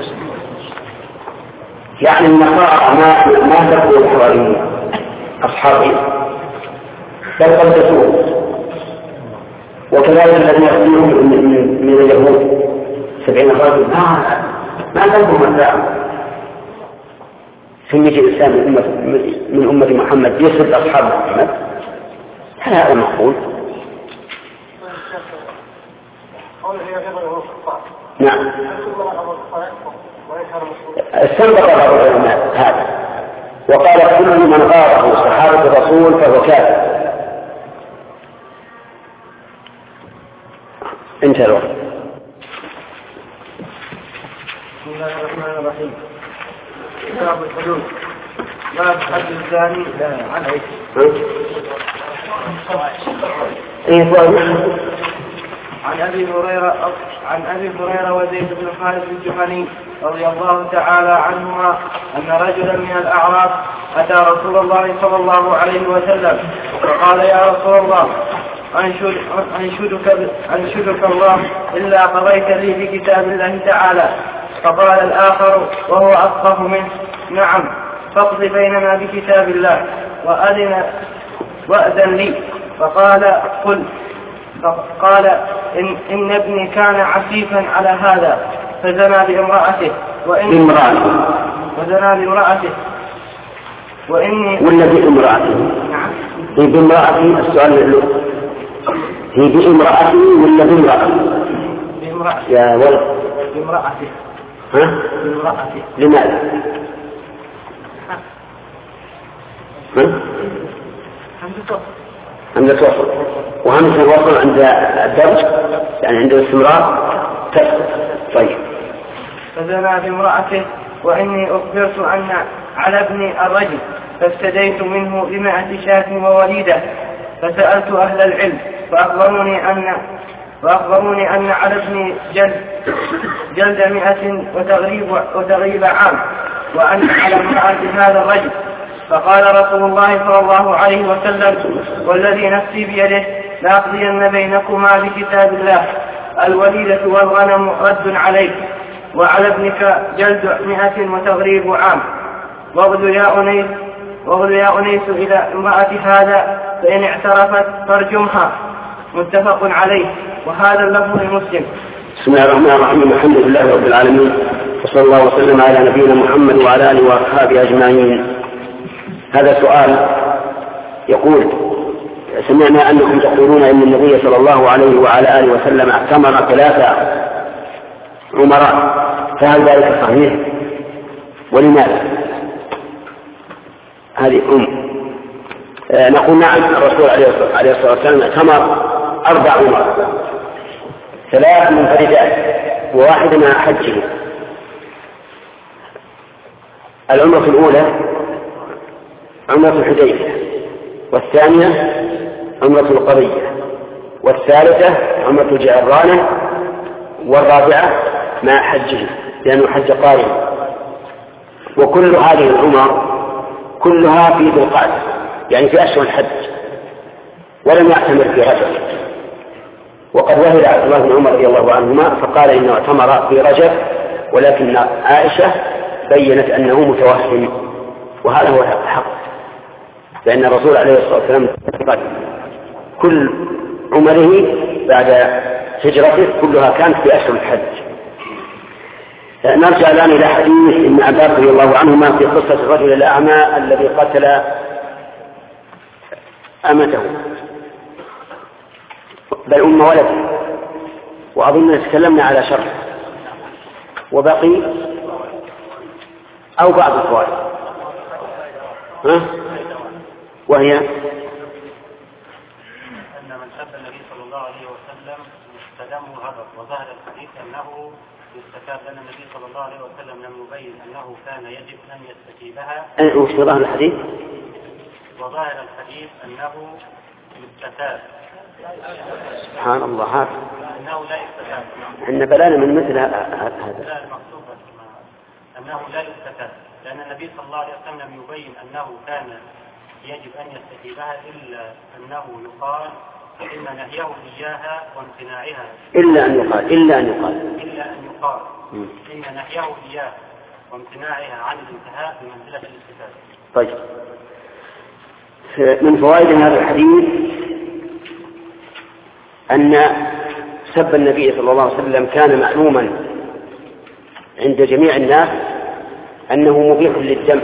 يعني النصارى ما ما تقول الحواريين أصحابهم بل قدسوه، وكذلك الذين يخدمون من اليهود سبعين رجل ما ما لهم مساء سنة الإسلام من أمة من أمة محمد يسد أصحاب محمد، هل هذا مقبول؟ نعم. استنبط بعض العلماء هذا وقال كل من غاره صحابة الرسول فهو كافر. انتهى الوقت. بسم الله الرحمن الرحيم. كتاب الحدود. باب حد الزاني عن عيش. عن ابي هريره عن ابي هريره وزيد بن خالد الجهني رضي الله تعالى عنهما ان رجلا من الاعراب اتى رسول الله صلى الله عليه وسلم وقال يا رسول الله أنشد أنشدك, أنشدك الله إلا قضيت لي بكتاب الله تعالى. فقال الآخر وهو أفقه منه نعم فاقض بيننا بكتاب الله وأذن وأذن لي. فقال قل فقال إن, إن ابني كان عفيفا على هذا فزنى بامرأته وإن وزنى بامرأته وإني ولا بامرأته. نعم هي بامرأته. السؤال اللغة هي بامرأته ولا بامرأته؟ بامرأته يا ولد بامرأته. ها؟ بامرأته. لماذا؟ ها؟ عند الوصل. وهمزة الوصل عند الدرج يعني عند الاستمرار تسقط. طيب. فزنى بامرأته وإني أخبرت أن على ابني الرجل فافتديت منه بمائة شاة ووليدة. فسألت أهل العلم فأخبروني أن وأخبروني أن على ابني جلد جلد مئة وتغريب وتغريب عام وأن على امرأة هذا الرجل. فقال رسول الله صلى الله عليه وسلم والذي نفسي بيده لأقضين بينكما بكتاب الله الوليدة والغنم رد عليك وعلى ابنك جلد مئة وتغريب عام. واغدو يا أنيس واغدو يا أنيس إلى امرأة هذا فإن اعترفت فارجمها. متفق عليه. وهذا اللفظ لمسلم. بسم الله الرحمن الرحيم. الحمد لله رب العالمين وصلى الله وسلم على نبينا محمد وعلى آله وأصحابه أجمعين. هذا سؤال يقول سمعنا أنكم تقولون إن النبي صلى الله عليه وعلى آله وسلم اعتمر ثلاثة عمراء فهل ذلك صحيح؟ ولماذا؟ هذه أم. آه نقول نعم الرسول عليه الصلاة والسلام اعتمر أربع عمر ثلاث منفردات وواحد مع حجه. العمرة الأولى عمرة الحديبية والثانية عمرة القضية والثالثة عمرة الجعرانة والرابعة مع حجه لأنه حج قارن. وكل هذه العمر كلها في ذي القعدة يعني في أشهر الحج، ولم يعتمر في رجب. وقد وهل عبد الله بن عمر رضي الله عنهما فقال إنه اعتمر في رجب، ولكن عائشة بينت أنه متوهم، وهذا هو الحق، لأن الرسول عليه الصلاة والسلام قال كل عمره بعد هجرته كلها كانت في أشهر الحج. نرجع الآن إلى حديث ابن عباس رضي الله عنهما في قصة الرجل الأعمى الذي قتل أمته بل أم ولده، وأظن تكلمنا على شر وبقي أو بعض الفوائد، ها؟ وهي أن من سب النبي صلى الله عليه وسلم فدمه هدر، وظهر الحديث أنه يستتاب، لأن النبي صلى الله عليه وسلم لم يبين أنه كان يجب أن يستتيبها. وش ظاهر الحديث؟ وظاهر الحديث أنه يستتاب. سبحان الله، هذا أنه لا يستتاب. إن بلانا من مثل هذا. لا، المقصود أنه لا يستتاب، لأن النبي صلى الله عليه وسلم لم يبين أنه كان يجب أن يستتيبها، إلا أنه يقال إن نهيه إياها وامتناعها. إلا أن يقال إلا أن يقال إلا أن يقال إن نهيه إياها وامتناعها عن الانتهاء بمنزلة الاستتابة. طيب، من فوائد هذا الحديث أن سب النبي صلى الله عليه وسلم كان معلوما عند جميع الناس أنه مبيح للدم.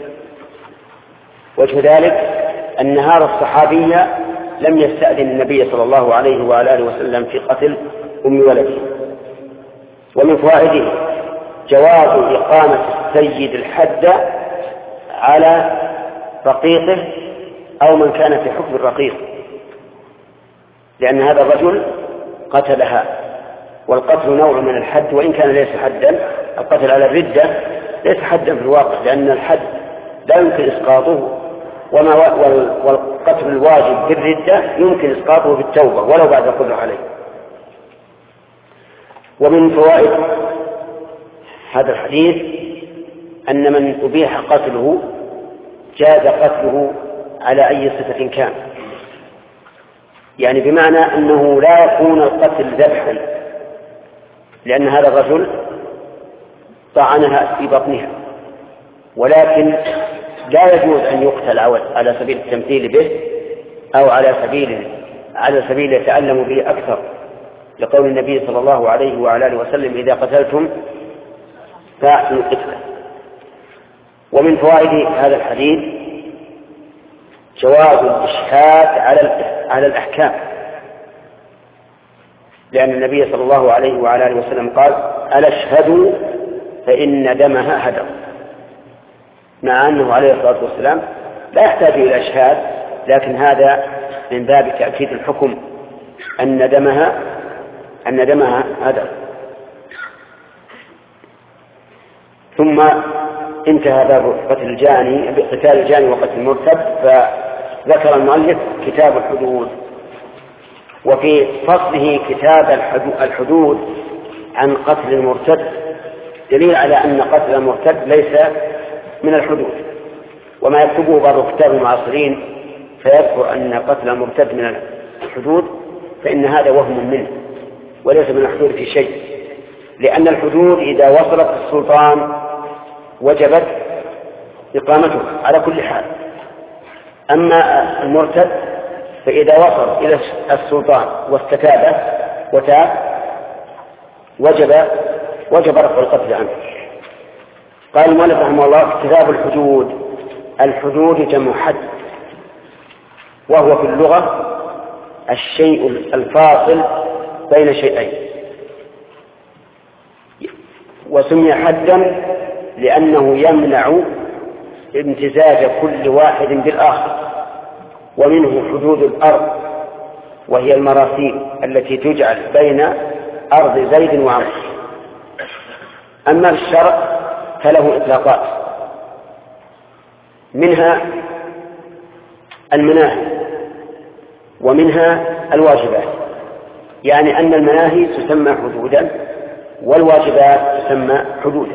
وجه ذلك أن هذا الصحابي لم يستأذن النبي صلى الله عليه وعلى آله وسلم في قتل أم ولده. ومن فوائده جواز إقامة السيد الحد على رقيقه أو من كان في حكم الرقيق، لأن هذا الرجل قتلها، والقتل نوع من الحد وإن كان ليس حدا. القتل على الردة ليس حدا في الواقع، لأن الحد لا يمكن إسقاطه، وما والقتل الواجب بالردة يمكن إسقاطه بالتوبة ولو بعد القدرة عليه. ومن فوائد هذا الحديث أن من أبيح قتله جاز قتله على أي صفة كان، يعني بمعنى أنه لا يكون القتل ذبحا، لأن هذا الرجل طعنها في بطنها، ولكن لا يجوز أن يقتل على سبيل التمثيل به أو على سبيل على سبيل يتألم به أكثر، لقول النبي صلى الله عليه وعلى آله وسلم إذا قتلتم فأحسنوا القتلة. ومن فوائد هذا الحديث جواز الإشهاد على الأحكام، لأن النبي صلى الله عليه وعلى آله وسلم قال ألا اشهدوا فإن دمها هدر، مع أنه عليه الصلاة والسلام لا يحتاج إلى إشهاد، لكن هذا من باب تأكيد الحكم أن دمها أن دمها هدر. ثم انتهى باب قتل الجاني بقتال الجاني وقتل المرتد، فذكر المؤلف كتاب الحدود، وفي فصله كتاب الحدود عن قتل المرتد دليل على أن قتل المرتد ليس من الحدود. وما يكتبه بعض كتاب المعاصرين فيذكر أن قتل المرتد من الحدود، فإن هذا وهم منه وليس من الحدود في شيء، لأن الحدود إذا وصلت السلطان وجبت إقامته على كل حال. أما المرتد فإذا وصل إلى السلطان واستتابه وتاب وجب وجب رفع القتل عنه. قال المؤلف رحمه الله كتاب الحدود. الحدود جمع حد، وهو في اللغة الشيء الفاصل بين شيئين، وسمي حدا لأنه يمنع امتزاج كل واحد بالآخر. ومنه حدود الأرض، وهي المراسيل التي تجعل بين أرض زيد وعمرو. أما الشرع فله إطلاقات، منها المناهي ومنها الواجبات، يعني أن المناهي تسمى حدودا والواجبات تسمى حدودا.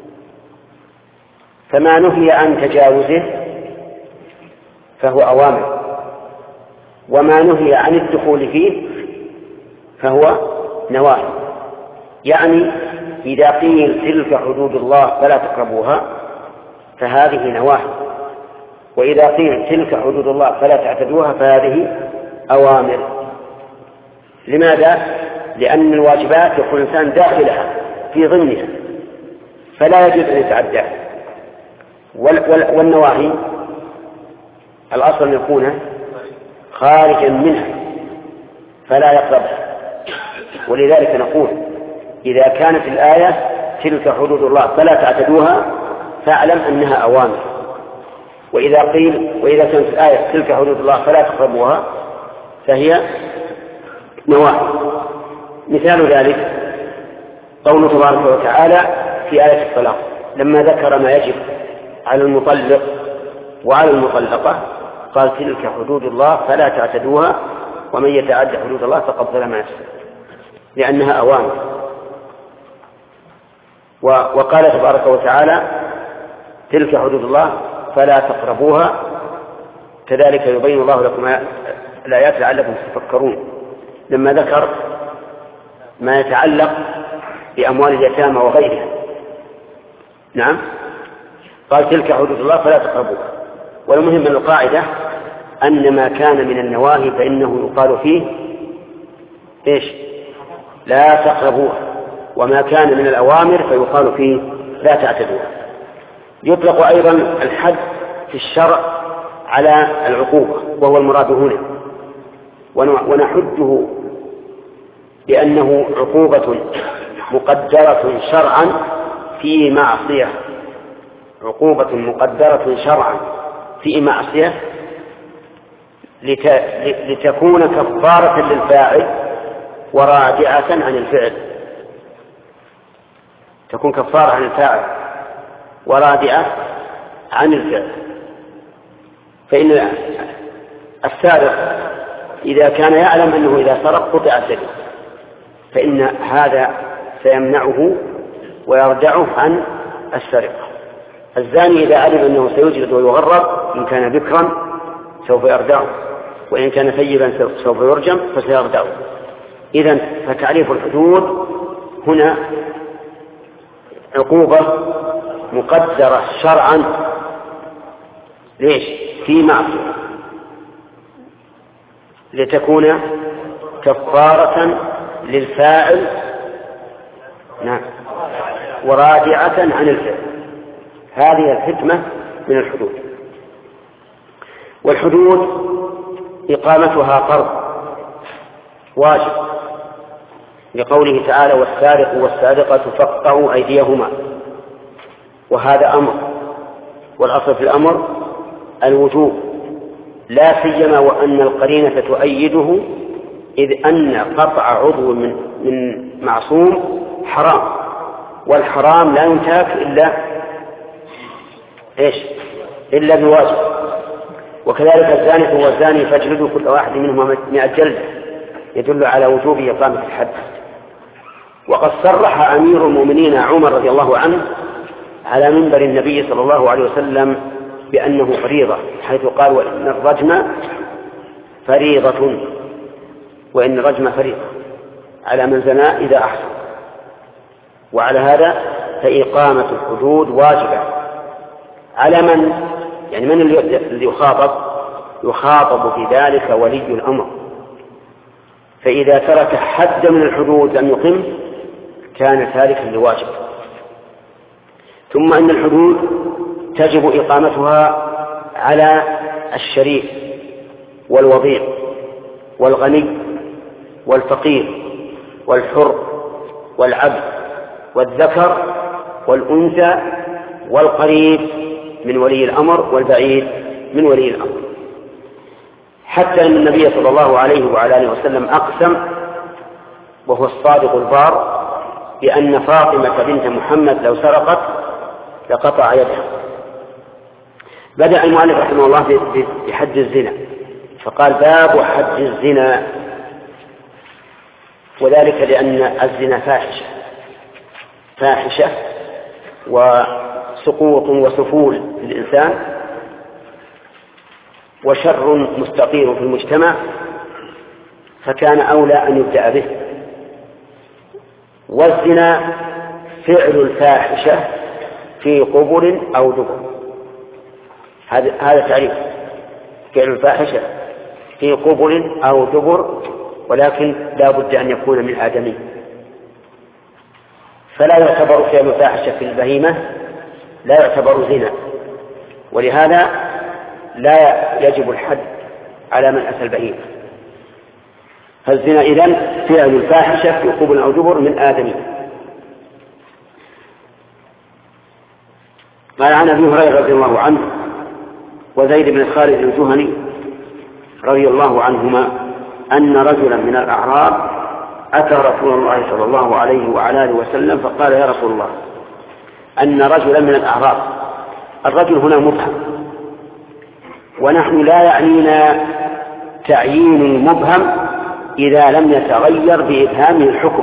فما نهي عن تجاوزه فهو أوامر، وما نهي عن الدخول فيه فهو نواهي. يعني إذا قيل تلك حدود الله فلا تقربوها فهذه نواهي، وإذا قيل تلك حدود الله فلا تعتدوها فهذه أوامر. لماذا؟ لأن الواجبات يكون الإنسان داخلها في ضمنها فلا يجوز أن يتعداها، والنواهي الأصل أن يكون خارجا منها فلا يقربها. ولذلك نقول إذا كانت الآية تلك حدود الله فلا تعتدوها فاعلم أنها أوامر، وإذا قيل وإذا كانت الآية تلك حدود الله فلا تقربوها فهي نواهي. مثال ذلك قوله تبارك وتعالى في آية الطلاق لما ذكر ما يجب على المطلق وعلى المطلقة قال تلك حدود الله فلا تعتدوها ومن يتعد حدود الله فقد ظلم نفسه، لأنها أوامر. وقال تبارك وتعالى تلك حدود الله فلا تقربوها، كذلك يبين الله لكم الآيات لعلكم تتفكرون لما ذكر ما يتعلق بأموال اليتامى وغيرها. نعم، قال تلك حدود الله فلا تقربوها. والمهم من القاعدة أن ما كان من النواهي فإنه يقال فيه إيش؟ لا تقربوها، وما كان من الأوامر فيقال فيه لا تعتدوها. يطلق أيضا الحد في الشرع على العقوبة وهو المراد هنا، ونحده بأنه عقوبة مقدرة شرعا في معصية، عقوبة مقدرة شرعا في معصية لتكون كفارة للفاعل ورادعة عن الفعل، تكون كفارة عن الفاعل ورادعة عن الفعل. فإن السارق إذا كان يعلم أنه إذا سرق قطع سبيله فإن هذا سيمنعه ويردعه عن السرقة. الزاني إذا علم أنه سيجلد ويغرب إن كان بكرا سوف يردعه، وإن كان ثيبا سوف يرجم فسيردعه. إذن فتعريف الحدود هنا عقوبة مقدرة شرعا ليش؟ في معصية لتكون كفارة للفاعل نعم ورادعة عن الفعل. هذه الحكمة من الحدود. والحدود إقامتها فرض واجب لقوله تعالى والسارق والسارقة فاقطعوا أيديهما، وهذا أمر، والأصل في الأمر الوجوب، لا سيما وأن القرينة تؤيده، إذ أن قطع عضو من, من معصوم حرام، والحرام لا ينتهك إلا إيش؟ إلا بواجب. وكذلك الزاني هو الزاني فاجلدوا كل واحد منهما مئة جلدة، يدل على وجوب إقامة الحد. وقد صرح أمير المؤمنين عمر رضي الله عنه على منبر النبي صلى الله عليه وسلم بأنه فريضة، حيث قال وإن الرجم فريضة، وإن الرجم فريضة على من زنى إذا أحسن. وعلى هذا فإقامة الحدود واجبة على من، يعني من الذي يخاطب؟ يخاطب في ذلك ولي الأمر، فإذا ترك حد من الحدود لم يقم كان تاركا لواجب. ثم أن الحدود تجب إقامتها على الشريف والوضيع والغني والفقير والحر والعبد والذكر والأنثى والقريب من ولي الأمر والبعيد من ولي الأمر، حتى أن النبي صلى الله عليه وعلى آله وسلم أقسم وهو الصادق البار بأن فاطمة بنت محمد لو سرقت لقطع يدها. بدأ المؤلف رحمه الله بحد الزنا، فقال باب حد الزنا، وذلك لأن الزنا فاحشة فاحشة وسقوط وسفول للإنسان وشر مستطير في المجتمع، فكان أولى أن يبدأ به. والزنا فعل الفاحشة في قبل أو دبر، هذا تعريف فعل الفاحشة في قبل أو دبر، ولكن لا بد أن يكون من آدمي، فلا يعتبر فعل الفاحشة في البهيمة لا يعتبر زنا، ولهذا لا يجب الحد على من أتى البهيمة. فالزنا إذن فعل الفاحشة في قبل أو دبر من آدمي. قال عن أبي هريرة رضي الله عنه وزيد بن خالد الجهني رضي الله عنهما أن رجلا من الأعراب أتى رسول الله صلى الله عليه وعلى آله وسلم فقال: يا رسول الله، أن رجلا من الأعراب، الرجل هنا مبهم، ونحن لا يعنينا تعيين المبهم إذا لم يتغير بإبهامه الحكم.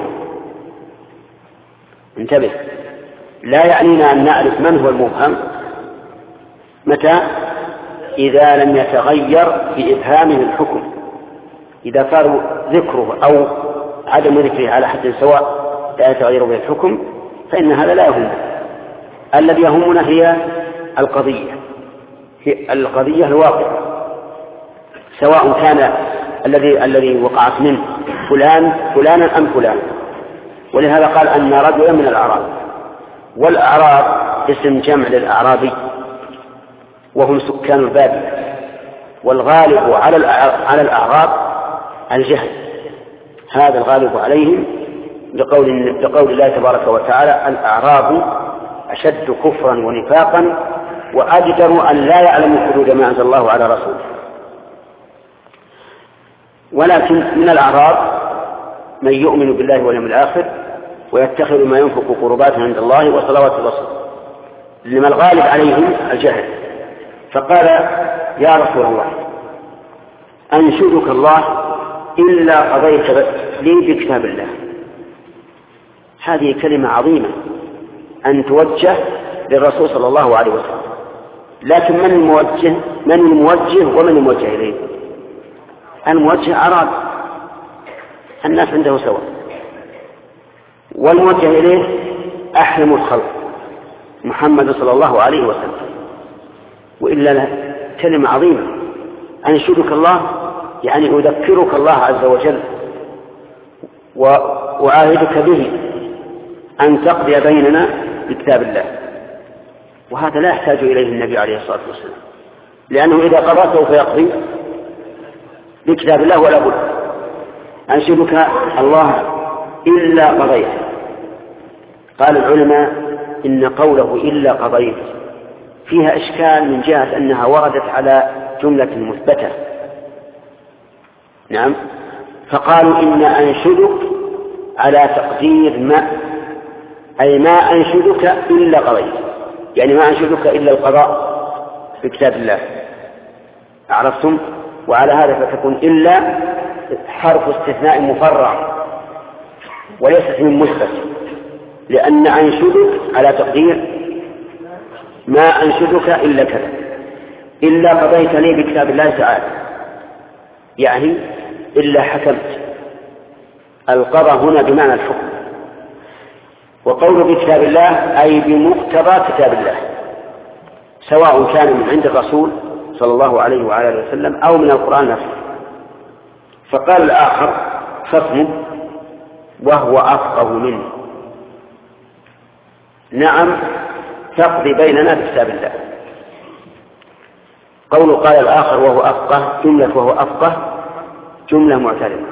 انتبه، لا يعنينا أن نعرف من هو المبهم متى؟ إذا لم يتغير بإبهامه الحكم. إذا صار ذكره أو عدم ذكره على حد سواء لا يتغير به الحكم فإن هذا لا يهم. الذي يهمنا هي القضية، هي القضية الواقعة، سواء كان الذي الذي وقعت منه فلان فلانا أم فلان. ولهذا قال أن رجلا من الأعراب، والأعراب اسم جمع للأعرابي وهم سكان البادية، والغالب على على الأعراب الجهل، هذا الغالب عليهم لقول لقول الله تبارك وتعالى: الأعراب أشد كفرا ونفاقا وأجدر أن لا يعلموا حدود ما أنزل الله على رسوله. ولكن من الأعراب من يؤمن بالله واليوم الآخر ويتخذ ما ينفق قربات عند الله وصلوات الرسول، لما الغالب عليهم الجهل. فقال: يا رسول الله، أنشدك الله إلا قضيت لي بكتاب الله. هذه كلمة عظيمة أن توجه للرسول صلى الله عليه وسلم، لكن من الموجه من الموجه ومن الموجه إليه؟ الموجه أعراب، الناس عنده سواء، والموجه إليه أحلم الخلق محمد صلى الله عليه وسلم. وإلا كلمة عظيمة، أنشدك الله يعني أذكرك الله عز وجل وأعهدك به أن تقضي بيننا بكتاب الله. وهذا لا يحتاج إليه النبي عليه الصلاة والسلام، لأنه إذا قضى سوف يقضي بكتاب الله ولا بد. أنشدك الله إلا قضيت. قال العلماء إن قوله إلا قضيت فيها إشكال من جهة أنها وردت على جملة مثبتة. نعم، فقالوا إن أنشدك على تقدير ما، أي ما أنشدك إلا قضيت، يعني ما أنشدك إلا القضاء بكتاب الله. عرفتم؟ وعلى هذا فتكون إلا حرف استثناء مفرع وليست من مثبت، لأن أنشدك على تقدير ما أنشدك إلا كذا، إلا قضيت لي بكتاب الله تعالى، يعني إلا حكمت. القضاء هنا بمعنى الحكم، وقول بكتاب الله أي بمقتضى كتاب الله، سواء كان من عند الرسول صلى الله عليه وعلى آله وسلم أو من القرآن نفسه. فقال الآخر خصمه وهو أفقه منه: نعم، تقضي بيننا بكتاب الله. قول قال الآخر وهو أفقه، جملة وهو أفقه جملة معترضة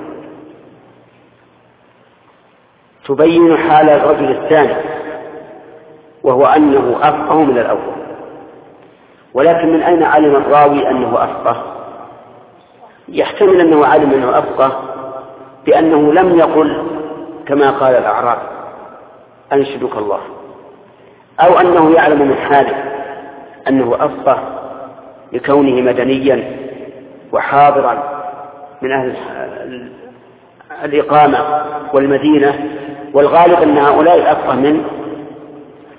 تبين حال الرجل الثاني، وهو أنه أفقه من الأول. ولكن من أين علم الراوي أنه أفقه؟ يحتمل أنه علم أنه أفقه بأنه لم يقل كما قال الأعراب أنشدك الله، أو أنه يعلم من حاله أنه أفقه لكونه مدنيا وحاضرا من أهل الإقامة والمدينة، والغالب أن هؤلاء أفقه من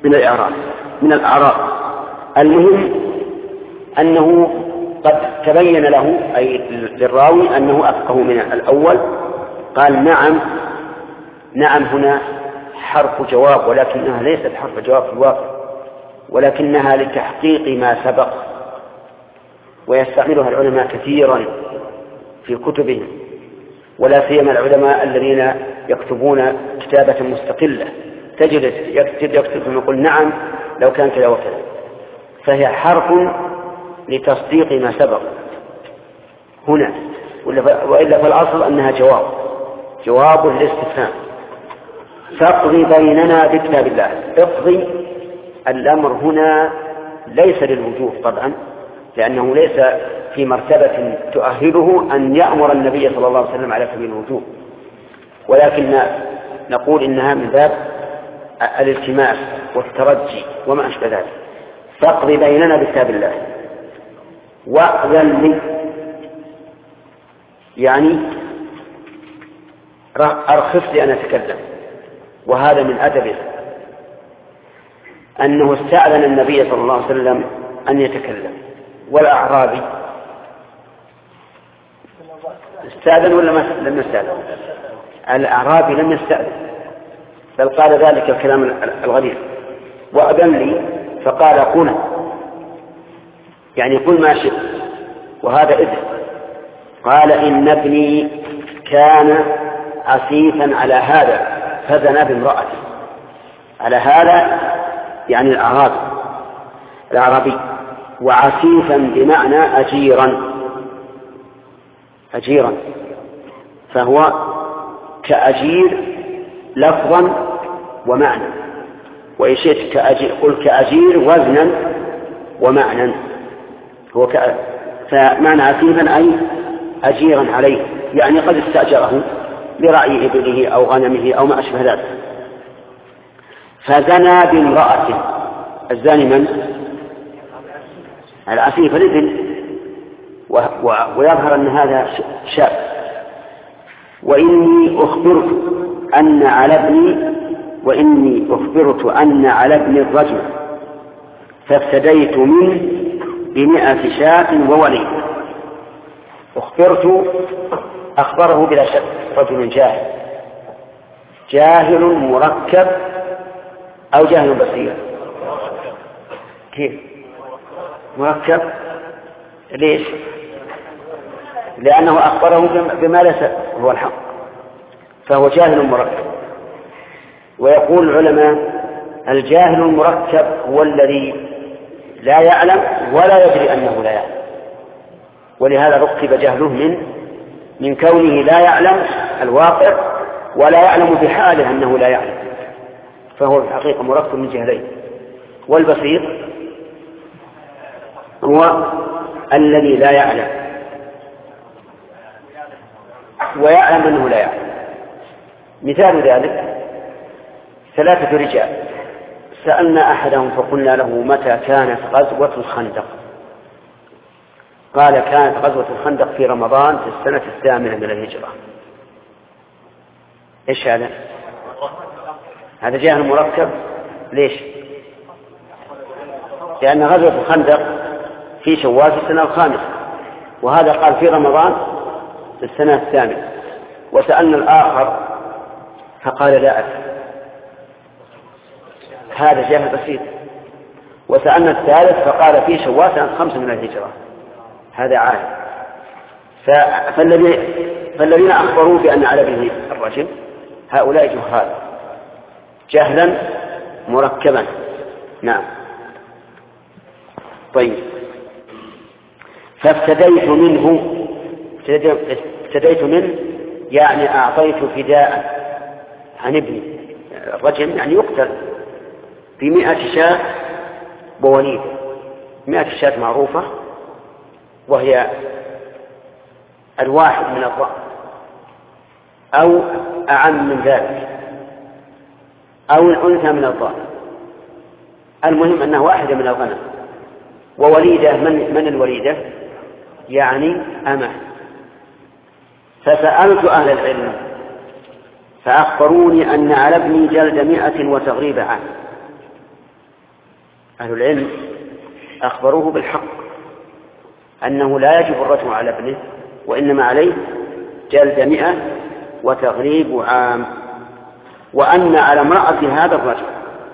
من الإعراب من الأعراب. المهم أنه قد تبين له أي للراوي أنه أفقه من الأول. قال نعم نعم هنا حرف جواب، ولكنها ليست حرف جواب في الواقع، ولكنها لتحقيق ما سبق، ويستعملها العلماء كثيرا في كتبهم، ولا سيما العلماء الذين يكتبون كتابة مستقلة تجد يكتب يكتب يقول نعم لو كان كذا وكذا، فهي حرف لتصديق ما سبق هنا، وإلا فالأصل أنها جواب جواب للاستفهام. فاقضي بيننا بكتاب الله. اقضي الأمر هنا ليس للوجوب طبعا، لأنه ليس في مرتبة تؤهله أن يأمر النبي صلى الله عليه وسلم على سبيل الوجوب، ولكن نقول إنها من باب الالتماس والترجي وما أشبه ذلك. فاقضي بيننا بكتاب الله وأذن لي، يعني أرخص لي أن أتكلم. وهذا من أدبه أنه استأذن النبي صلى الله عليه وسلم أن يتكلم. والأعرابي استأذن ولا لم يستأذن؟ الأعرابي لم يستأذن، بل قال ذلك الكلام الغليظ. وأذن لي فقال قل، يعني قل ما شئت، وهذا إذن. قال إن ابني كان عسيفا على هذا فزنى بامرأته. على هذا يعني الأعرابي الأعرابي وعسيفا بمعنى أجيرا أجيرا فهو كأجير لفظا ومعنى، وإن شئت كأجير قل كأجير وزنا ومعنى. هو ك... فمعنى عسيفا أي أجيرا عليه، يعني قد استأجره لرعي إبله أو غنمه أو ما أشبه ذلك. فزنى بامرأته. الزاني من؟ العسيف الابن، و... و... ويظهر أن هذا شاب. وإني أخبرت أن على ابني وإني أخبرت أن على ابن الرجل فافتديت منه بمئة شاة ووليد. أخبرت أخبره بلا شك رجل جاهل جاهل مركب أو جاهل بصير. كيف مركب؟ ليش؟ لأنه أخبره بما ليس هو الحق، فهو جاهل مركب. ويقول العلماء الجاهل المركب هو الذي لا يعلم ولا يدري أنه لا يعلم، ولهذا ركب جهله من من كونه لا يعلم الواقع ولا يعلم بحاله أنه لا يعلم، فهو في الحقيقة مركب من جهلين. والبصير هو الذي لا يعلم ويعلم أنه لا يعلم. مثال ذلك ثلاثة رجال سألنا أحدهم فقلنا له متى كانت غزوة الخندق؟ قال كانت غزوة الخندق في رمضان في السنة الثامنة من الهجرة. إيش هذا؟ هذا جاهل مركب. ليش؟ لأن غزوة الخندق في شوال في السنة الخامسة، وهذا قال في رمضان في السنة الثامنة. وسألنا الآخر فقال لا أدري، هذا جاهل بسيط. وسألنا الثالث فقال في شوال سنة خمسة من الهجرة، هذا عالم. فالذين أخبروا بأن على ابنه الرجل هؤلاء جهال جهلا مركبا. نعم. طيب. فافتديت منه افتديت منه يعني أعطيت فداء عن ابني الرجل، يعني يقتل بمئة شاة بوليد. مئة شاة معروفة، وهي الواحد من الضأن أو أعم من ذلك، أو الأنثى من الضأن. المهم أنها واحدة من الغنم. ووليدة من, من الوليدة يعني أمه. فسألت أهل العلم فأخبروني أن على ابني جلد مئة وتغريب عام. أهل العلم أخبروه بالحق أنه لا يجب الرجم على ابنه، وإنما عليه جلد مئة وتغريب عام، وأن على امرأة هذا الرجل.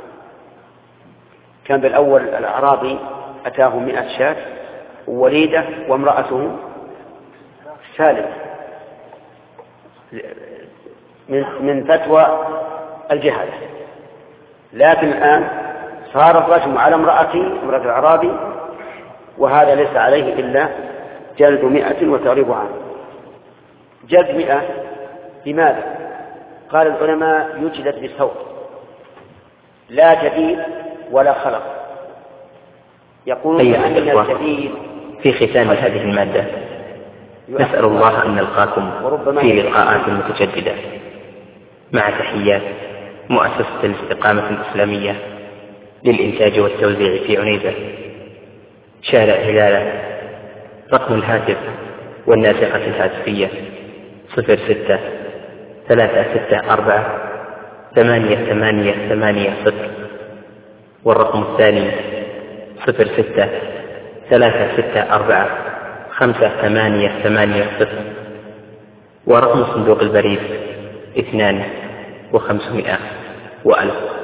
كان بالأول الأعرابي أتاه مئة شاة وليدة وامرأته سالم من فتوى الجهالة، لكن الآن صار الرجم على امرأة امرأة الأعرابي، وهذا ليس عليه إلا جلد مئة وتغريب عام. جلد مئة لماذا؟ قال العلماء يجلد بصوت لا جديد ولا خلق. يقولون أن الجديد. في ختام هذه المادة نسأل الله أن نلقاكم في لقاءات متجددة، مع تحيات مؤسسة الاستقامة الإسلامية للإنتاج والتوزيع في عنيزة، شارع هلالة. رقم الهاتف والناسخة الهاتفية صفر ستة ثلاثة ستة أربعة ثمانية ثمانية ثمانية صفر، والرقم الثاني صفر ستة ثلاثة ستة أربعة خمسة ثمانية ثمانية صفر، ورقم صندوق البريد اثنان وخمسمائة وألف.